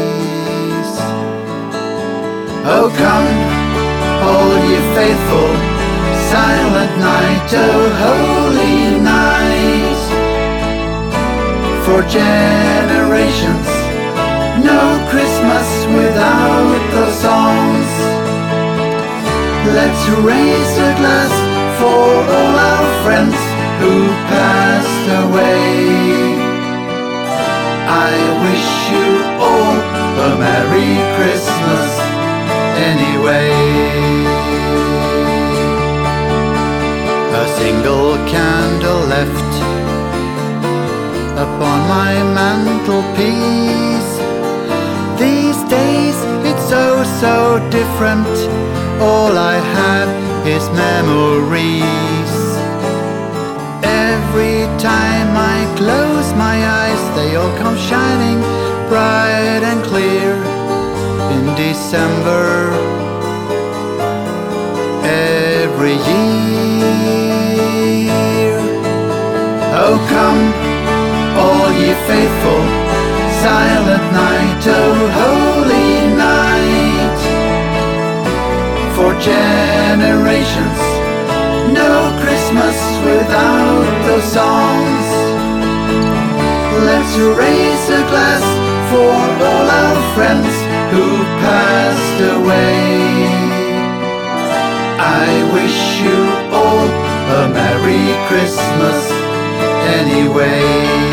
Oh, come, all ye faithful, silent night, oh, holy night. For generations, no Christmas without those songs. Let's raise a glass for all our friends who passed away. I wish you all a Merry Christmas anyway. A single candle left upon my mantelpiece. These days it's so different. All I have is memories. Every time I close my eyes, they all come shining bright and clear in December every year. Oh, come, all ye faithful, silent night, oh, holy night. For generations, no Christmas without those songs. Let's raise a glass for all our friends who passed away. I wish you all a Merry Christmas anyway.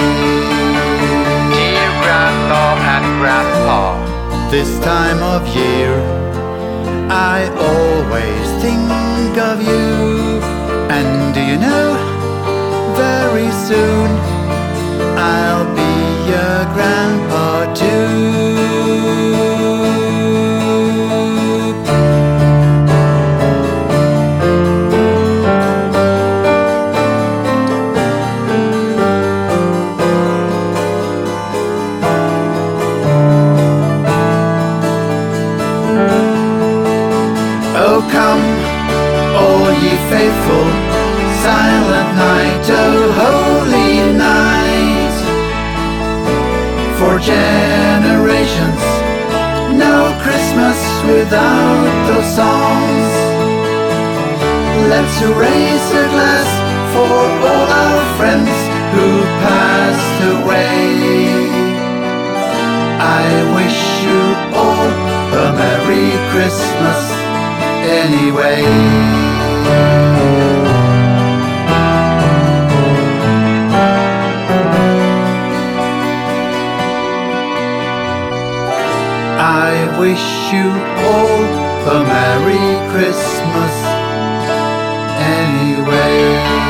Dear Grandma and Grandpa,
This time of year I always think of you. And do you know, very soon I'll be your grandpa too. Oh, come, all ye faithful, silent night, oh, holy night. For generations, no Christmas without those songs. Let's raise a glass for all our friends who passed away. I wish you all a Merry Christmas anyway. I wish you all a Merry Christmas anyway.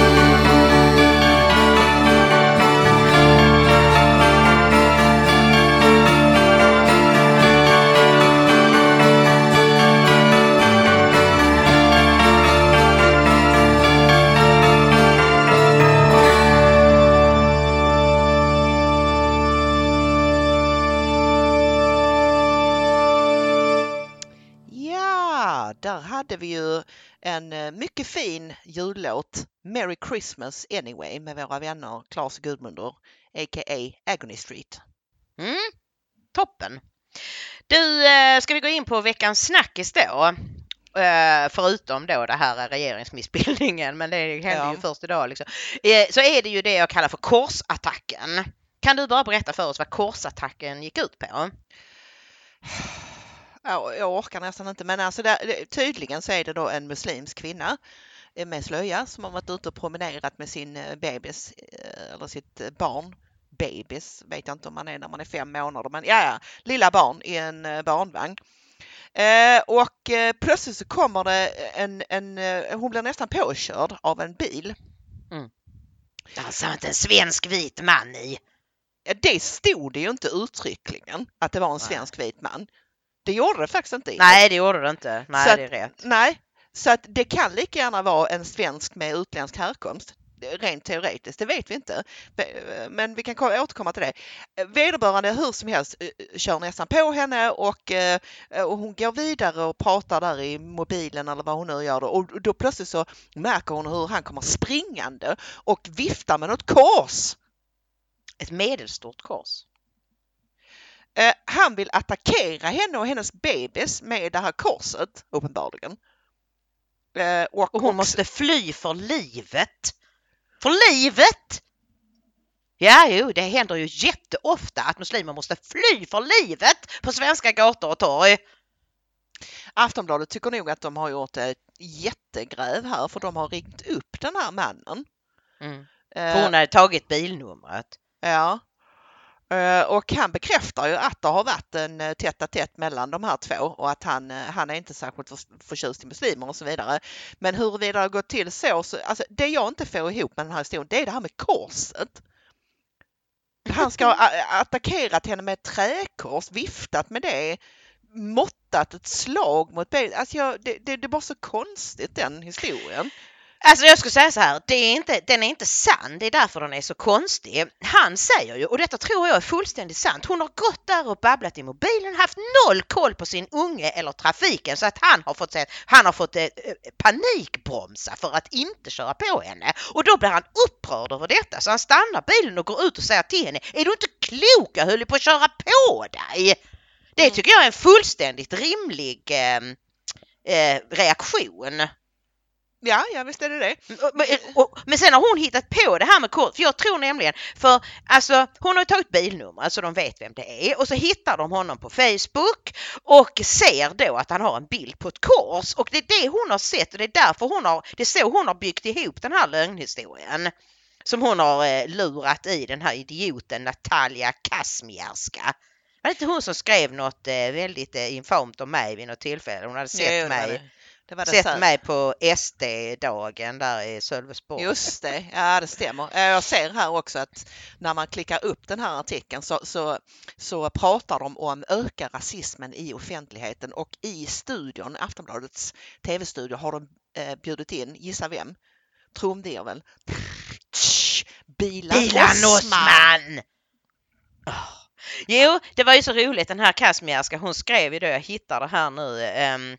Ja, där hade vi ju en mycket fin jullåt, Merry Christmas Anyway, med våra vänner Claes och Gudmundur, a.k.a. Agony Street.
Toppen! Du, ska vi gå in på veckans snackis då? Förutom då det här regeringsmissbildningen, men det händer ju först idag liksom. Så är det ju det jag kallar för korsattacken. Kan du bara berätta för oss vad korsattacken gick ut på?
Ja, jag orkar nästan inte, men alltså tydligen så är det då en muslimsk kvinna med slöja som har varit ute och promenerat med sin bebis eller sitt barn. Bebis vet jag inte om man är när man är 5 månader, men ja, lilla barn i en barnvagn. Och plötsligt så kommer det hon blir nästan påkörd av en bil.
Alltså inte en svensk vit man i.
Det stod det ju inte uttryckligen att det var en svensk vit man. Det gjorde det faktiskt inte.
Nej, det gjorde det inte. Nej,
så
det är rätt.
Nej, så att det kan lika gärna vara en svensk med utländsk härkomst. Rent teoretiskt, det vet vi inte. Men vi kan återkomma till det. Vederbörande hur som helst kör nästan på henne och hon går vidare och pratar där i mobilen eller vad hon nu gör. Och då plötsligt så märker hon hur han kommer springande och viftar med något kors.
Ett medelstort kors.
Han vill attackera henne och hennes bebis med det här korset, uppenbarligen.
Och hon måste fly för livet. För livet! Ja, jo, det händer ju jätteofta att muslimer måste fly för livet på svenska gator och torg.
Aftonbladet tycker nog att de har gjort ett jättegräv här, för de har ringt upp den här mannen.
För hon hade tagit bilnumret.
Ja. Och han bekräftar ju att det har varit en tätt mellan de här två och att han är inte särskilt förtjust i muslimer och så vidare. Men huruvida det har gått till så alltså det jag inte får ihop med den här historien, det är det här med korset. Han ska ha attackerat henne med ett träkors, viftat med det, måttat ett slag mot benet. Alltså det är bara så konstigt, den historien.
Alltså jag skulle säga så här, den är inte sann, det är därför den är så konstig. Han säger ju, och detta tror jag är fullständigt sant, hon har gått där och babblat i mobilen, haft noll koll på sin unge eller trafiken, så att han har fått panikbromsa för att inte köra på henne. Och då blir han upprörd över detta, så han stannar bilen och går ut och säger till henne, är du inte klok, jag höll på att köra på dig. Det tycker jag är en fullständigt rimlig reaktion.
Ja, visst är det.
Men sen har hon hittat på det här med kort, för jag tror nämligen, för alltså hon har tagit bilnummer så de vet vem det är, och så hittar de honom på Facebook och ser då att han har en bild på ett kors, och det är det hon har sett, och det är därför det är så hon har byggt ihop den här lögnhistorien som hon har lurat i den här idioten Natalia Kazmierska. Var det inte hon som skrev något väldigt infamt om mig vid något tillfälle? Hon hade sett mig på SD-dagen där i Sölvesborg.
Just det, ja det stämmer. Jag ser här också att när man klickar upp den här artikeln så pratar de om öka rasismen i offentligheten, och i studion, Aftonbladets tv-studio, har de bjudit in, gissa vem? Trumvirvel. Bilan Osman!
Jo, det var ju så roligt, den här Kazmierska, hon skrev ju då, jag hittar det här nu,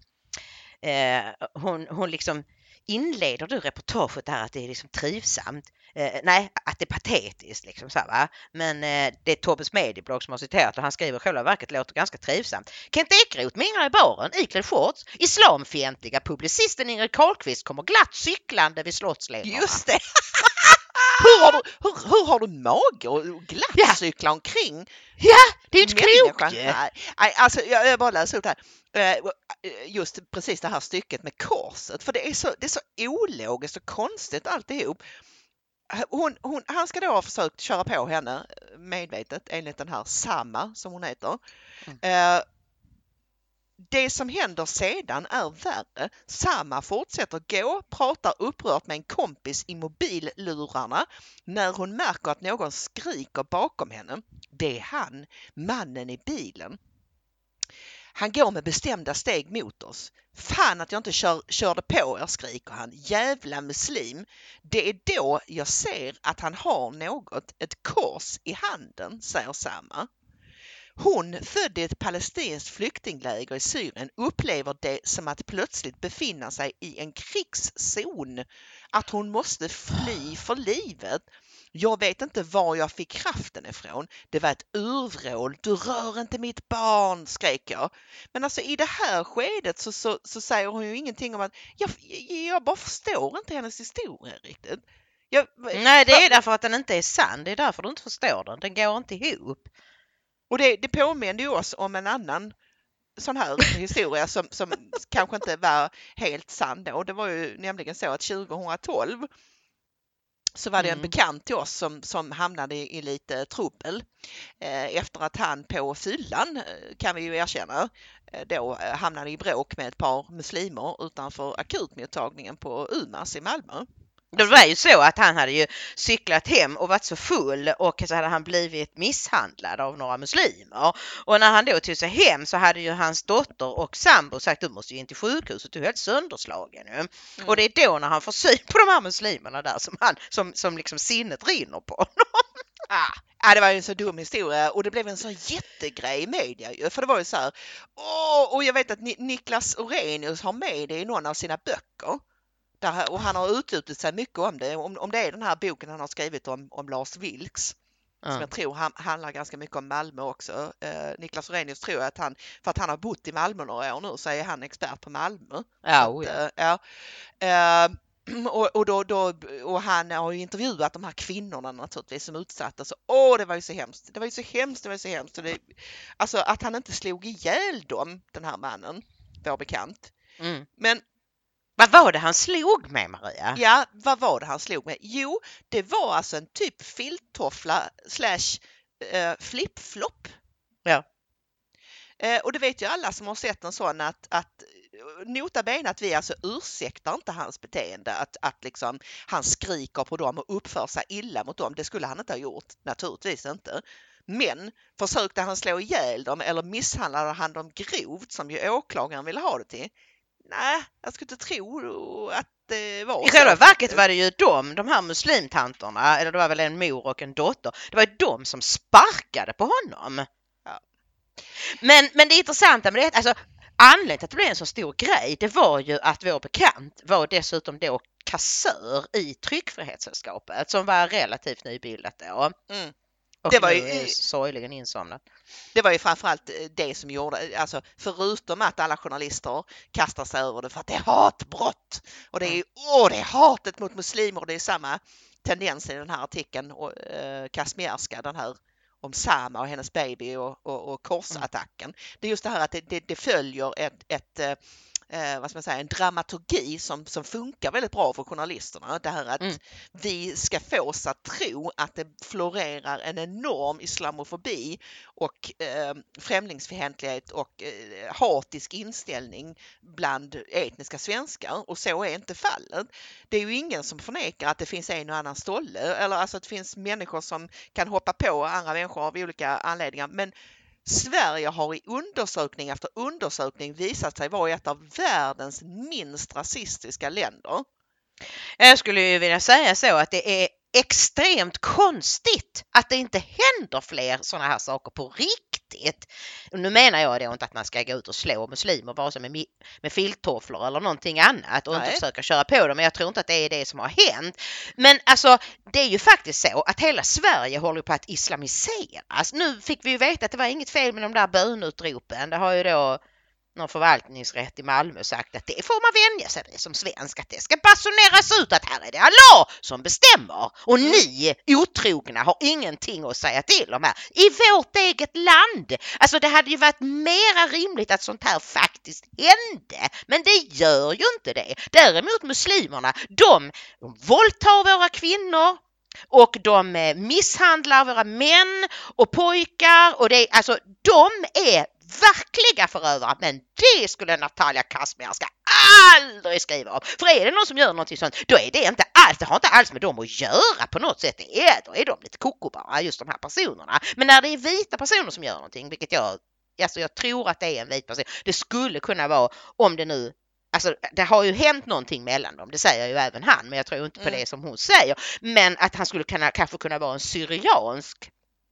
hon liksom inleder du reportaget där att det är liksom trivsamt, nej att det är patetiskt liksom så här, va? Men det är Tobbes medieblogg som har citerat, och han skriver själva verket låter ganska trivsamt. Kent Ekeroth minglar i baren iklädd shorts, islamfientliga publicisten Ingrid Carlqvist kommer glatt cyklande vid Slottsledarna.
Just det! Hur har du mage och glatt cykla omkring?
Ja, det är ju inte klokt.
Nej, alltså jag bara läser upp det här. Just precis det här stycket med korset, för det är så ologiskt och konstigt alltihop. Han ska då ha försökt köra på henne medvetet, enligt den här Samma som hon heter. Det som händer sedan är värre. Samma fortsätter gå, pratar upprört med en kompis i mobillurarna när hon märker att någon skriker bakom henne. Det är han, mannen i bilen. Han går med bestämda steg mot oss. Fan att jag inte körde på er, skriker han. Jävla muslim. Det är då jag ser att han har ett kors i handen, säger Samma. Hon, född i ett palestinskt flyktingläger i Syrien, upplever det som att plötsligt befinna sig i en krigszon. Att hon måste fly för livet. Jag vet inte var jag fick kraften ifrån. Det var ett urvrål. Du rör inte mitt barn, skrek jag. Men alltså i det här skedet så säger hon ju ingenting om att jag bara förstår inte hennes historia riktigt.
Nej, det är därför att den inte är sann. Det är därför du inte förstår den. Den går inte ihop.
Och det påminner ju oss om en annan sån här historia som kanske inte var helt sann då. Det var ju nämligen så att 2012 så var det en bekant till oss som hamnade i lite trubbel efter att han på fyllan, kan vi ju erkänna, då hamnade i bråk med ett par muslimer utanför akutmottagningen på UMAS i Malmö.
Det var ju så att han hade ju cyklat hem och varit så full och så hade han blivit misshandlad av några muslimer. Och när han då tog sig hem så hade ju hans dotter och sambo sagt du måste ju in till sjukhuset, du är helt sönderslagen nu. Och det är då när han får syn på de här muslimerna där som liksom sinnet rinner på honom.
Ja, det var ju en så dum historia och det blev en så jättegrej i media ju. För det var ju så här, och jag vet att Niklas Orrenius har med det i någon av sina böcker. Och han har utlutit sig mycket om det. Om det är den här boken han har skrivit om Lars Vilks. Som jag tror handlar ganska mycket om Malmö också. Niklas Orrenius tror jag att för att han har bott i Malmö några år nu så är han expert på Malmö. Och han har ju intervjuat de här kvinnorna naturligtvis som utsattes. Det var ju så hemskt. Det var ju så hemskt. Alltså att han inte slog ihjäl dem, den här mannen, vår bekant. Men
vad var det han slog med, Maria?
Ja, vad var det han slog med? Jo, det var alltså en typ filttoffla / flip-flop.
Ja.
Och det vet ju alla som har sett en sån att nota bene att vi alltså ursäktar inte hans beteende. Att liksom han skriker på dem och uppför sig illa mot dem. Det skulle han inte ha gjort, naturligtvis inte. Men försökte han slå ihjäl dem eller misshandlade han dem grovt som ju åklagaren ville ha det till? Nej, jag skulle inte tro att det var så.
I själva verket var det ju de här muslimtanterna, eller det var väl en mor och en dotter, det var ju de som sparkade på honom.
Ja.
Men det intressanta med det, alltså anledningen till att det blev en så stor grej, det var ju att vår bekant var dessutom då kassör i Tryckfrihetssällskapet som var relativt nybildat då. Och det var ju sorgligen insomnat.
Det var ju framförallt det som gjorde, alltså förutom att alla journalister kastar sig över det för att det är hatbrott och det är ju, det är hatet mot muslimer och det är samma tendens i den här artikeln och Kazmierska, den här om Sama och hennes baby och korsattacken. Det är just det här att det följer vad ska man säga, en dramaturgi som funkar väldigt bra för journalisterna. Det här att vi ska få oss att tro att det florerar en enorm islamofobi och främlingsfientlighet och hatisk inställning bland etniska svenskar, och så är inte fallet. Det är ju ingen som förnekar att det finns en och annan stolle, eller alltså att det finns människor som kan hoppa på andra människor av olika anledningar, men Sverige har i undersökning efter undersökning visat sig vara ett av världens minst rasistiska länder.
Jag skulle ju vilja säga så att det är extremt konstigt att det inte händer fler sådana här saker på riktigt. Och nu menar jag då inte att man ska gå ut och slå muslimer vare sig med filttofflor eller någonting annat och inte försöka köra på dem, men jag tror inte att det är det som har hänt. Men alltså, det är ju faktiskt så att hela Sverige håller på att islamiseras. Nu fick vi ju veta att det var inget fel med de där bönutropen. Det har ju då någon förvaltningsrätt i Malmö sagt att det får man vänja sig vid som svensk, att det ska basuneras ut att här är det Allah som bestämmer och ni otrogna har ingenting att säga till om här i vårt eget land. Alltså det hade ju varit mera rimligt att sånt här faktiskt hände, men det gör ju inte det. Däremot muslimerna, de våldtar våra kvinnor och de misshandlar våra män och pojkar, och det, alltså de är verkliga förövare, men det skulle Natalia Kazmierska aldrig skriva om. För är det någon som gör någonting sånt, då är det inte alls, det har inte alls med dem att göra på något sätt. Då är de lite koko bara, just de här personerna. Men när det är vita personer som gör någonting, vilket jag tror att det är en vit person, det skulle kunna vara, om det nu, alltså det har ju hänt någonting mellan dem, det säger ju även han, men jag tror inte på det som hon säger, men att han skulle kanske kunna vara en syriansk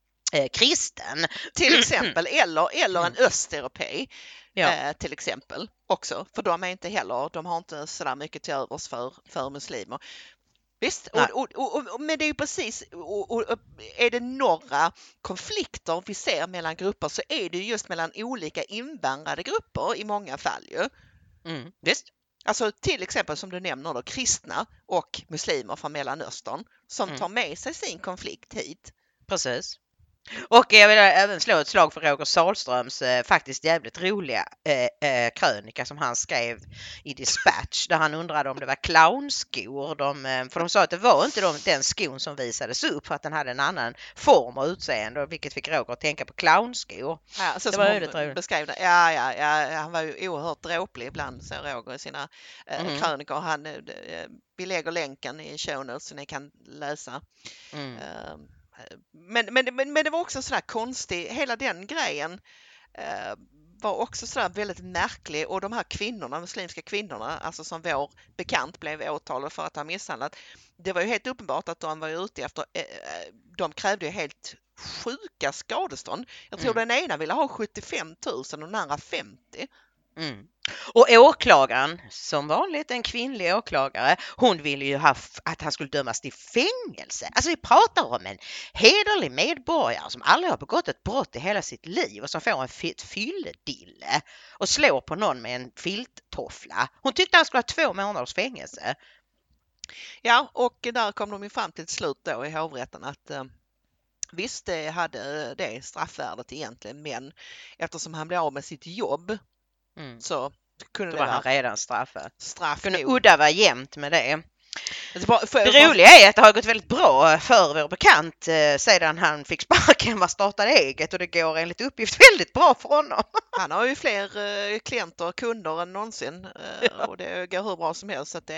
kristen
till exempel, eller en östeuropei till exempel också, för de är inte heller, de har inte så där mycket till övers för muslimer. Visst, men det är ju precis, och är det några konflikter vi ser mellan grupper så är det just mellan olika invandrade grupper i många fall ju.
Visst.
Alltså till exempel som du nämner då, kristna och muslimer från Mellanöstern som tar med sig sin konflikt hit.
Precis. Och jag vill även slå ett slag för Roger Sahlströms faktiskt jävligt roliga krönika som han skrev i Dispatch där han undrade om det var clownskor. För de sa att det var inte den skon som visades upp för att den hade en annan form och utseende, vilket fick Roger att tänka på clownskor.
Ja, så
det
som
var
hon beskrev det. Ja, han var ju oerhört dråplig ibland, så Roger i sina krönikor. Vi lägger länken i show notes så ni kan läsa. Men det var också sådär konstigt, hela den grejen var också sådär väldigt märklig, och de här kvinnorna, muslimska kvinnorna, alltså som vår bekant blev åtalade för att ha misshandlat, det var ju helt uppenbart att de var ute efter, de krävde ju helt sjuka skadestånd. Jag tror den ena ville ha 75 000 och den andra 50.
Och åklagaren, som vanligt en kvinnlig åklagare, hon ville ju ha att han skulle dömas till fängelse. Alltså vi pratar om en hederlig medborgare som aldrig har begått ett brott i hela sitt liv och som får en fylledille och slår på någon med en filttoffla. Hon tyckte han skulle ha 2 månaders fängelse.
Ja, och där kom de ju fram till slut då i hovrätten att visst, det hade det straffvärdet egentligen, men eftersom han blev av med sitt jobb så kunde
då var han redan straffad. Kunde udda vara jämnt med det. Det roliga är att det har gått väldigt bra för vår bekant sedan han fick sparken, startade eget, och det går enligt uppgift väldigt bra för honom.
Han har ju fler klienter och kunder än någonsin och det går hur bra som helst. Så att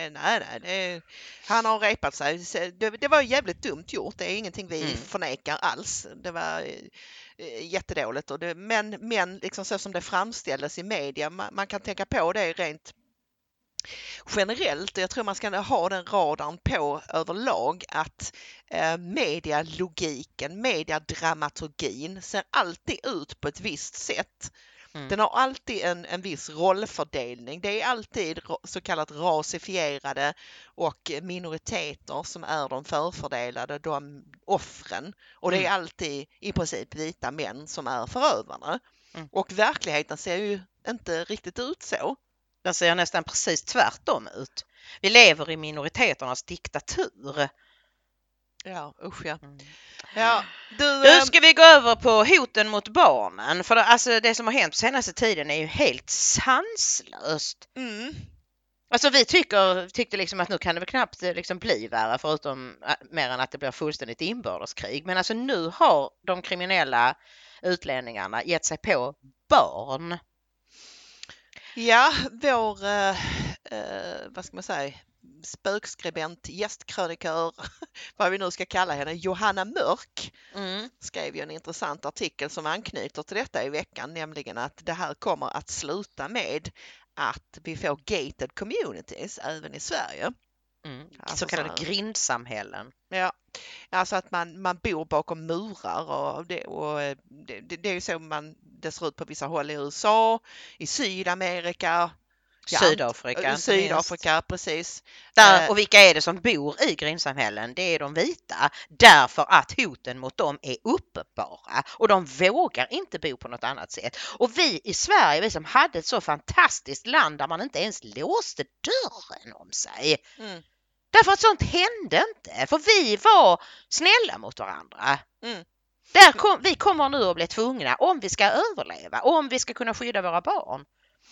han har repat sig. Det var jävligt dumt gjort, det är ingenting vi förnekar alls. Det var jättedåligt, men liksom så som det framställdes i media, man kan tänka på det rent generellt. Jag tror man ska ha den radarn på överlag att medialogiken, mediadramaturgin ser alltid ut på ett visst sätt. Den har alltid en viss rollfördelning. Det är alltid så kallat rasifierade och minoriteter som är de förfördelade, de offren. Och det är alltid i princip vita män som är förövarna. Och verkligheten ser ju inte riktigt ut så.
Den ser nästan precis tvärtom ut. Vi lever i minoriteternas diktatur.
Ja, usch ja. Ja,
nu ska vi gå över på hoten mot barnen. För alltså, det som har hänt på senaste tiden är ju helt sanslöst. Alltså vi tyckte liksom att nu kan det väl knappt liksom bli värre, förutom mer än att det blir fullständigt inbördeskrig. Men alltså nu har de kriminella utlänningarna gett sig på barn.
Ja, vår, vad ska man säga, spökskribent, gästkrönikör, vad vi nu ska kalla henne, Johanna Mörk, skrev ju en intressant artikel som anknyter till detta i veckan, nämligen att det här kommer att sluta med att vi får gated communities även i Sverige.
Alltså så kallade grindsamhällen.
Ja, alltså att man bor bakom murar och det är ju så det ser ut på vissa håll i USA, i Sydamerika, Sydafrika, precis.
Och vilka är det som bor i grindsamhällen? Det är de vita, därför att hoten mot dem är uppenbara och de vågar inte bo på något annat sätt. Och vi i Sverige, vi som hade ett så fantastiskt land där man inte ens låste dörren om sig. Därför att sånt hände inte, för vi var snälla mot varandra. Vi kommer nu att bli tvungna, om vi ska överleva, om vi ska kunna skydda våra barn.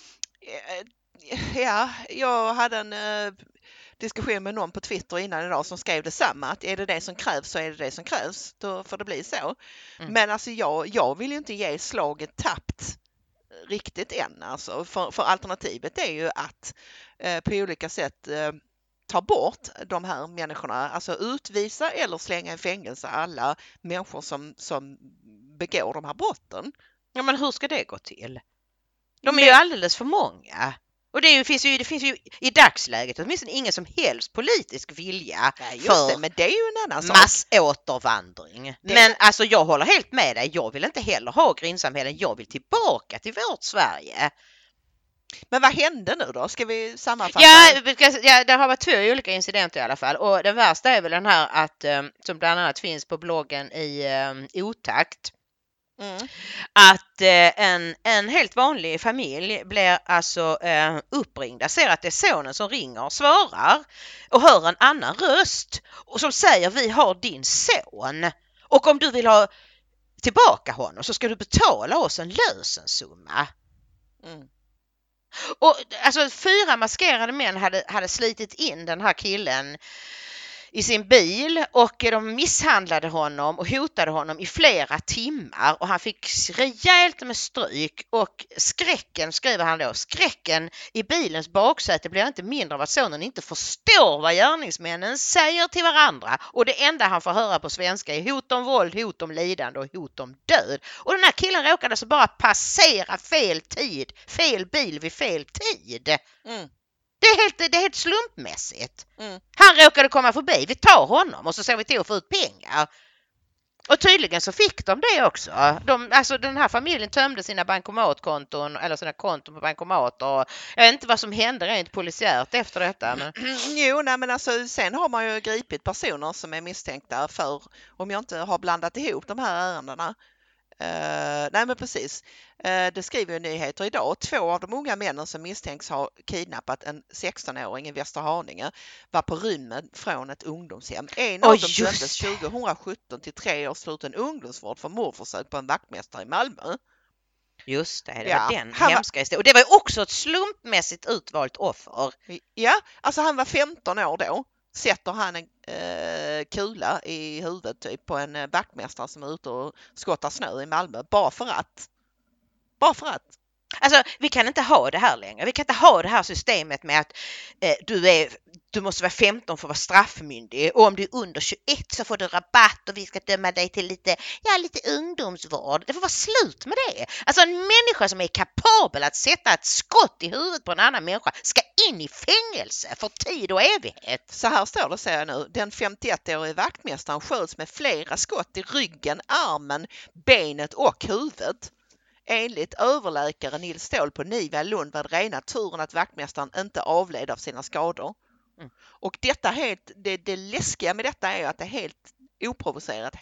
Ja, jag hade en diskussion med någon på Twitter innan idag som skrev detsamma, att är det som krävs så är det som krävs, då får det bli så. Men alltså jag vill ju inte ge slaget tappt riktigt än, alltså, för alternativet är ju att på olika sätt ta bort de här människorna, alltså utvisa eller slänga i fängelse alla människor som begår de här brotten.
Ja, men hur ska det gå till? De är ju alldeles för många. Och det finns ju i dagsläget åtminstone ingen som helst politisk vilja för
men det är ju en annan sak.
Massåtervandring. Men alltså jag håller helt med dig. Jag vill inte heller ha grindsamhällen. Jag vill tillbaka till vårt Sverige.
Men vad hände nu då? Ska vi sammanfatta?
Ja, det har varit 2 olika incidenter i alla fall. Och den värsta är väl den här att, som bland annat finns på bloggen i Otakt. Att en helt vanlig familj blir alltså uppringda, ser att det är sonen som ringer och svarar och hör en annan röst och som säger: vi har din son och om du vill ha tillbaka honom så ska du betala oss en lösensumma.
Mm.
Och alltså 4 maskerade män hade slitit in den här killen i sin bil och de misshandlade honom och hotade honom i flera timmar och han fick rejält med stryk och skräcken, skriver han då, skräcken i bilens baksäte blir inte mindre av att sonen inte förstår vad gärningsmännen säger till varandra och det enda han får höra på svenska är hot om våld, hot om lidande och hot om död. Och den här killen råkade så bara passera fel bil vid fel tid.
Mm.
Det är helt slumpmässigt.
Mm.
Han råkade komma förbi, vi tar honom och så ser vi till att få ut pengar. Och tydligen så fick de det också. Alltså den här familjen tömde sina bankomatkonton eller sina konton på bankomater. Och jag vet inte vad som hände rent polisiärt efter detta. Men...
Jo, nej, men alltså, sen har man ju gripit personer som är misstänkta för, om jag inte har blandat ihop de här ärendena. Nej men precis. Det skriver ju nyheter idag. 2 av de unga männen som misstänks ha kidnappat en 16-åring i Västerhaninge var på rymmen från ett ungdomshem. En av dem dömdes 2017 till 3 års sluten ungdomsvård för mordförsök på en vaktmästare i Malmö.
Just det, det var den hemska historien. Och det var ju också ett slumpmässigt utvalt offer.
Ja, alltså han var 15 år då. Sätter han en kula i huvudet typ på en vaktmästare som är ute och skottar snö i Malmö. Bara för att.
Alltså vi kan inte ha det här längre. Vi kan inte ha det här systemet med att du måste vara 15 för att vara straffmyndig och om du är under 21 så får du rabatt och vi ska döma dig till lite ungdomsvård. Det får vara slut med det. Alltså en människa som är kapabel att sätta ett skott i huvudet på en annan människa ska in i fängelse för tid och evighet.
Så här står det, säger jag nu. Den 51-årige vaktmästaren sköts med flera skott i ryggen, armen, benet och huvudet. Enligt överläkare Nils Ståhl på Niva Lund var det rena turen att vaktmästaren inte avled av sina skador. Mm. Och detta det läskiga med detta är att det är helt oprovocerat.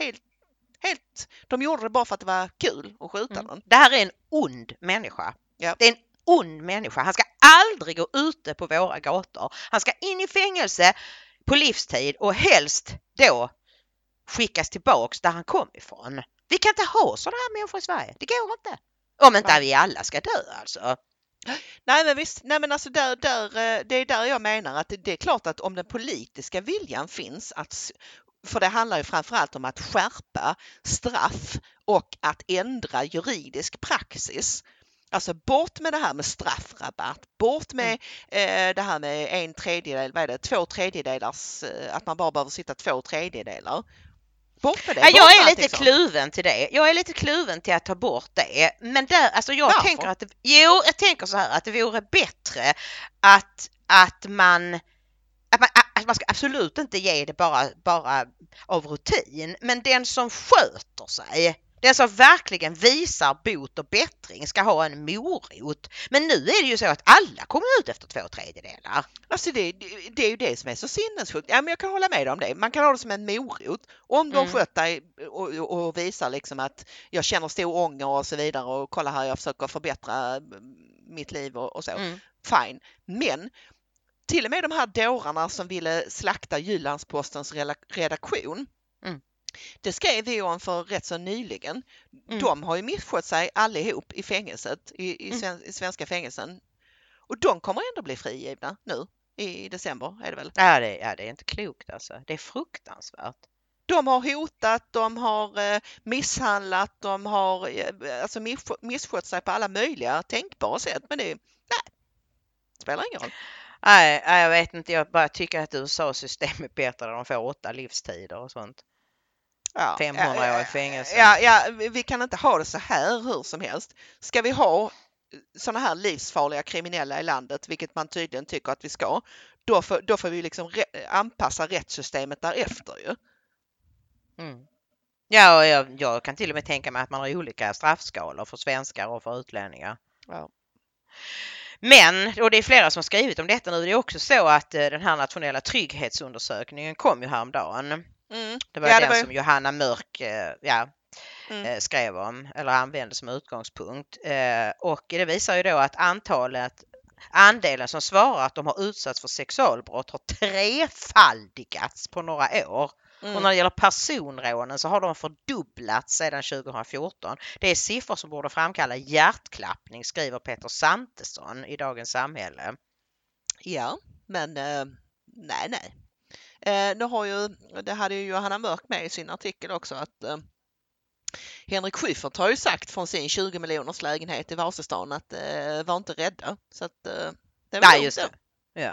De gjorde det bara för att det var kul att skjuta någon.
Det här är en ond människa.
Ja.
Det är en ond människa. Han ska aldrig gå ute på våra gator. Han ska in i fängelse på livstid och helst då skickas tillbaks där han kom ifrån. Vi kan inte ha sådana här människor i Sverige. Det går inte. Om inte vi alla ska dö alltså.
Nej men visst, nej men alltså det är där jag menar att det är klart att om den politiska viljan finns för det handlar ju framförallt om att skärpa straff och att ändra juridisk praxis. Alltså bort med det här med straffrabatt, bort med det här med 1/3, vad är det, 2/3, att man bara behöver sitta 2/3. Bort med det.
Jag är lite kluven till det. Jag är lite kluven till att ta bort det. Men där, alltså jag tänker så här att det vore bättre att man ska absolut inte ge det bara av rutin. Men den som sköter sig, den som verkligen visar bot och bättring ska ha en morot. Men nu är det ju så att alla kommer ut efter 2/3.
Alltså det är ju det som är så sinnessjukt. Ja, men jag kan hålla med om det. Man kan ha det som en morot. Om de sköter dig och visar liksom att jag känner stor ånger och så vidare och kolla här, jag försöker förbättra mitt liv och så. Fine. Men till och med de här dårarna som ville slakta Jyllandspostens redaktion. Det skrev vi om för rätt så nyligen. De har ju misskött sig allihop i fängelset, i svenska fängelsen. Och de kommer ändå bli frigivna nu i december, är det väl?
Ja, det är inte klokt alltså. Det är fruktansvärt.
De har hotat, de har misshandlat, de har alltså misskött sig på alla möjliga tänkbara sätt. Men det spelar ingen roll.
Nej, jag vet inte. Jag bara tycker att USA-system är bättre där de får 8 livstider och sånt. 500 år i fängelse.
Ja, vi kan inte ha det så här hur som helst. Ska vi ha såna här livsfarliga kriminella i landet, vilket man tydligen tycker att vi ska, då får vi liksom anpassa rättssystemet därefter ju.
Ja, jag kan till och med tänka mig att man har olika straffskalor för svenskar och för utlänningar.
Ja.
Men, och det är flera som skrivit om detta nu, det är också så att den här nationella trygghetsundersökningen kom ju häromdagen. Det var som Johanna Mörk skrev om eller använde som utgångspunkt. Och det visar ju då att andelen som svarar att de har utsatts för sexualbrott har trefaldigats på några år. Och när det gäller personrånen så har de fördubblats sedan 2014. Det är siffror som borde framkalla hjärtklappning, skriver Peter Santesson i Dagens Samhälle.
Ja, men nej. Nu det hade ju Johanna Mörk med i sin artikel också att Henrik Schyffert har ju sagt från sin 20 miljoners lägenhet i Vasastan att var inte rädda. Så att det var
Nej, just det. Ja.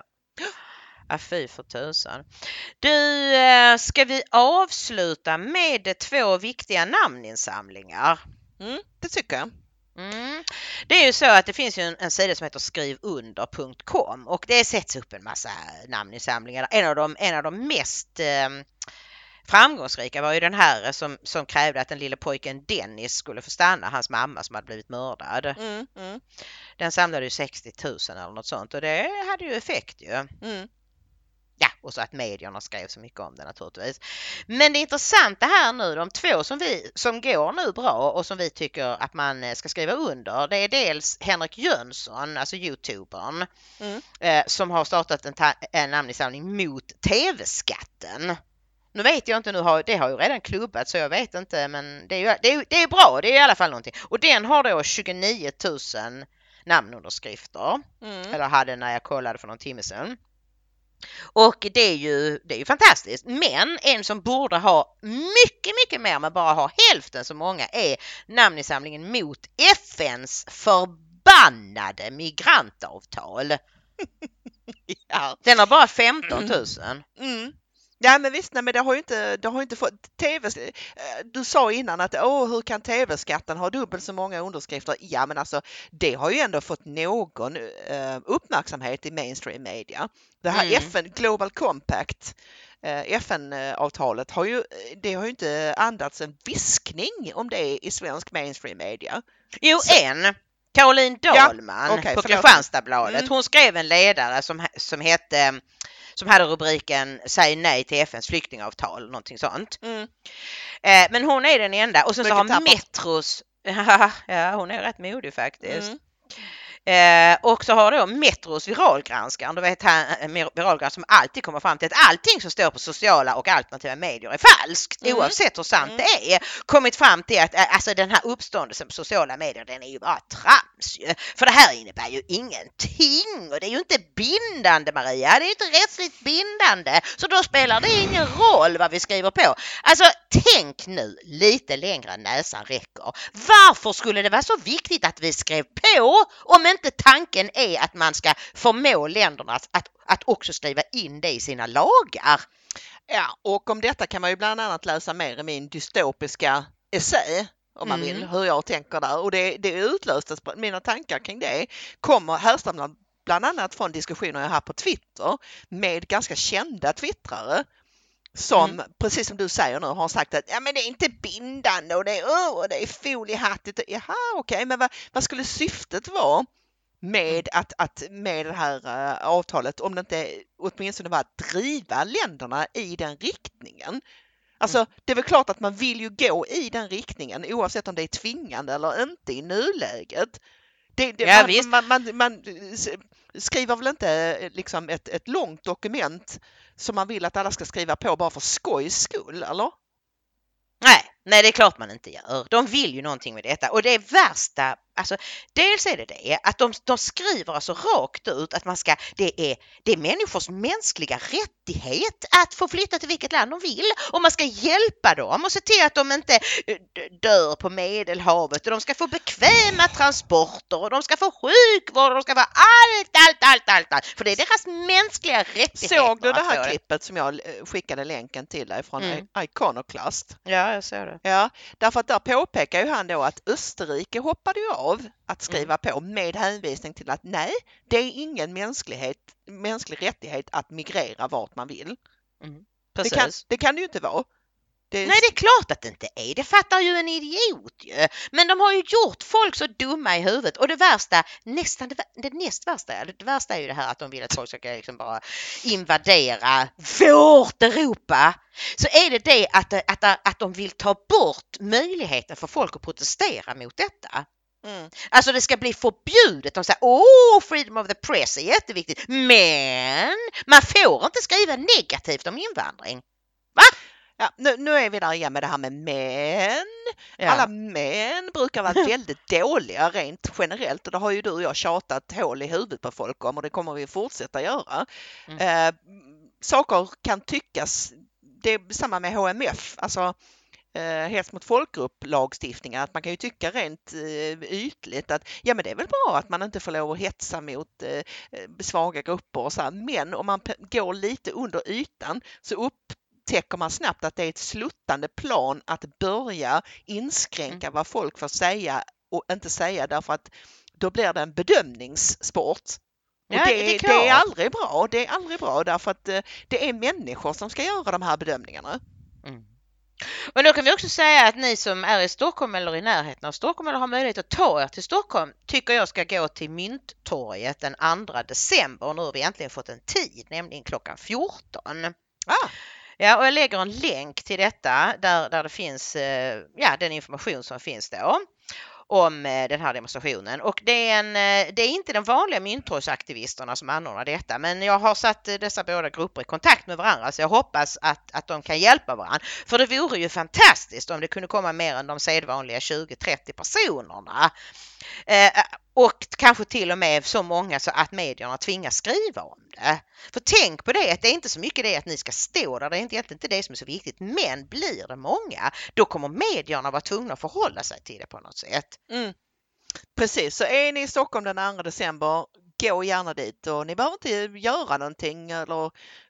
Fy för tusan. Du, ska vi avsluta med 2 viktiga namninsamlingar?
Det tycker jag.
Det är ju så att det finns ju en sida som heter skrivunder.com och det sätts upp en massa namninsamlingar. En av de mest framgångsrika var ju den här som krävde att den lille pojken Dennis skulle få stanna, hans mamma som hade blivit mördad. Den samlade ju 60 000 eller något sånt och det hade ju effekt ju. Ja, och så att medierna skrev så mycket om det naturligtvis. Men det intressanta här nu, de 2 som går nu bra och som vi tycker att man ska skriva under, det är dels Henrik Jönsson, alltså YouTubern, som har startat en namninsamling mot tv-skatten. Nu vet jag inte, det har ju redan klubbat så jag vet inte, men det är bra, det är i alla fall någonting. Och den har då 29 000 namnunderskrifter, eller hade när jag kollade för någon timme sedan. Och det är ju fantastiskt. Men en som borde ha mycket mer men bara ha hälften så många är namninsamlingen mot FNs förbannade migrantavtal.
Ja.
Den har bara 15 000.
Ja men visst, nej, men det har ju inte fått tv. Du sa innan att hur kan tv-skatten ha dubbelt så många underskrifter? Ja men alltså det har ju ändå fått någon uppmärksamhet i mainstream media. Det här FN Global Compact, FN-avtalet har ju inte andats en viskning om det i svensk mainstream media.
Jo, Caroline Dahlman på Kristianstadsbladet. Hon skrev en ledare som hade rubriken Säg nej till FNs flyktingavtal, någonting sånt. Men hon är den enda. Och sen så har Metros, ja hon är rätt modig faktiskt. Och så har då Metros viralgranskaren, du vet viralgranskaren som alltid kommer fram till att allting som står på sociala och alternativa medier är falskt, oavsett hur sant det är, kommit fram till att alltså den här uppståndelsen på sociala medier, den är ju bara trams ju. För det här innebär ju ingenting och det är ju inte bindande, Maria, det är ju inte rättsligt bindande, så då spelar det ingen roll vad vi skriver på. Alltså tänk nu lite längre än näsan räcker. Varför skulle det vara så viktigt att vi skrev på om inte tanken är att man ska förmå länderna att också skriva in det i sina lagar?
Ja, och om detta kan man ju bland annat läsa mer i min dystopiska essä om man vill, hur jag tänker där. Och det utlöstes, mina tankar kring det härstammar bland annat från diskussioner jag har på Twitter med ganska kända twittrare som, precis som du säger nu, har sagt att ja, men det är inte bindande och det är foliehattigt. Jaha, okej, men vad skulle syftet vara med med det här avtalet om det inte åtminstone var att driva länderna i den riktningen? Alltså det är väl klart att man vill ju gå i den riktningen oavsett om det är tvingande eller inte i nuläget. Man skriver väl inte liksom ett långt dokument som man vill att alla ska skriva på bara för skojs skull, eller?
Nej, det är klart man inte gör. De vill ju någonting med detta. Och det värsta, alltså dels är det att de skriver alltså rakt ut att det är människors mänskliga rättighet att få flytta till vilket land de vill. Och man ska hjälpa dem och se till att de inte dör på Medelhavet. Och de ska få bekväma transporter och de ska få sjukvård och de ska få allt. För det är deras mänskliga rättigheter.
Såg du det här klippet som jag skickade länken till dig från Iconoclast?
Ja, jag såg det.
Ja, därför att där påpekar ju han då att Österrike hoppade ju av att skriva på med hänvisning till att nej, det är ingen mänsklig rättighet att migrera vart man vill.
Precis.
Det kan det ju inte vara.
Nej, det är klart att det inte är. Det fattar ju en idiot ju. Men de har ju gjort folk så dumma i huvudet. Och det värsta, det näst värsta, det värsta är ju det här att de vill att folk ska liksom bara invadera vårt Europa. Så är det att de vill ta bort möjligheten för folk att protestera mot detta. Alltså det ska bli förbjudet. De säger, freedom of the press är jätteviktigt. Men man får inte skriva negativt om invandring. Va?
Ja, nu är vi där igen med det här med män.
Ja.
Alla män brukar vara väldigt dåliga rent generellt och det har ju du och jag tjatat hål i huvudet på folk om och det kommer vi fortsätta göra. Saker kan tyckas, det är samma med HMF, alltså hets mot folkgrupp-lagstiftningen, att man kan ju tycka rent ytligt att ja men det är väl bra att man inte får lov att hetsa mot svaga grupper och så här. Men om man går lite under ytan så upptäcker man snabbt att det är ett sluttande plan att börja inskränka vad folk får säga och inte säga, därför att då blir det en bedömningssport. Och
Ja,
det är
klart.
aldrig bra. Det är aldrig bra därför att det är människor som ska göra de här bedömningarna.
Och då kan vi också säga att ni som är i Stockholm eller i närheten av Stockholm eller har möjlighet att ta er till Stockholm tycker jag ska gå till Mynttorget den 2 december. Nu har vi äntligen fått en tid, nämligen klockan 14. Ja, och jag lägger en länk till detta där det finns den information som finns då om den här demonstrationen. Och det är inte de vanliga Mynttorgsaktivisterna som anordnar detta, men jag har satt dessa båda grupper i kontakt med varandra, så jag hoppas att de kan hjälpa varandra. För det vore ju fantastiskt om det kunde komma mer än de sedvanliga 20-30 personerna. Och kanske till och med så många så att medierna tvingas skriva om det. För tänk på det, att det är inte så mycket det att ni ska stå där, det är egentligen inte det som är så viktigt. Men blir det många, då kommer medierna vara tvungna att förhålla sig till det på något sätt.
Precis, så är ni i Stockholm den 2 december, gå gärna dit och ni behöver inte göra någonting eller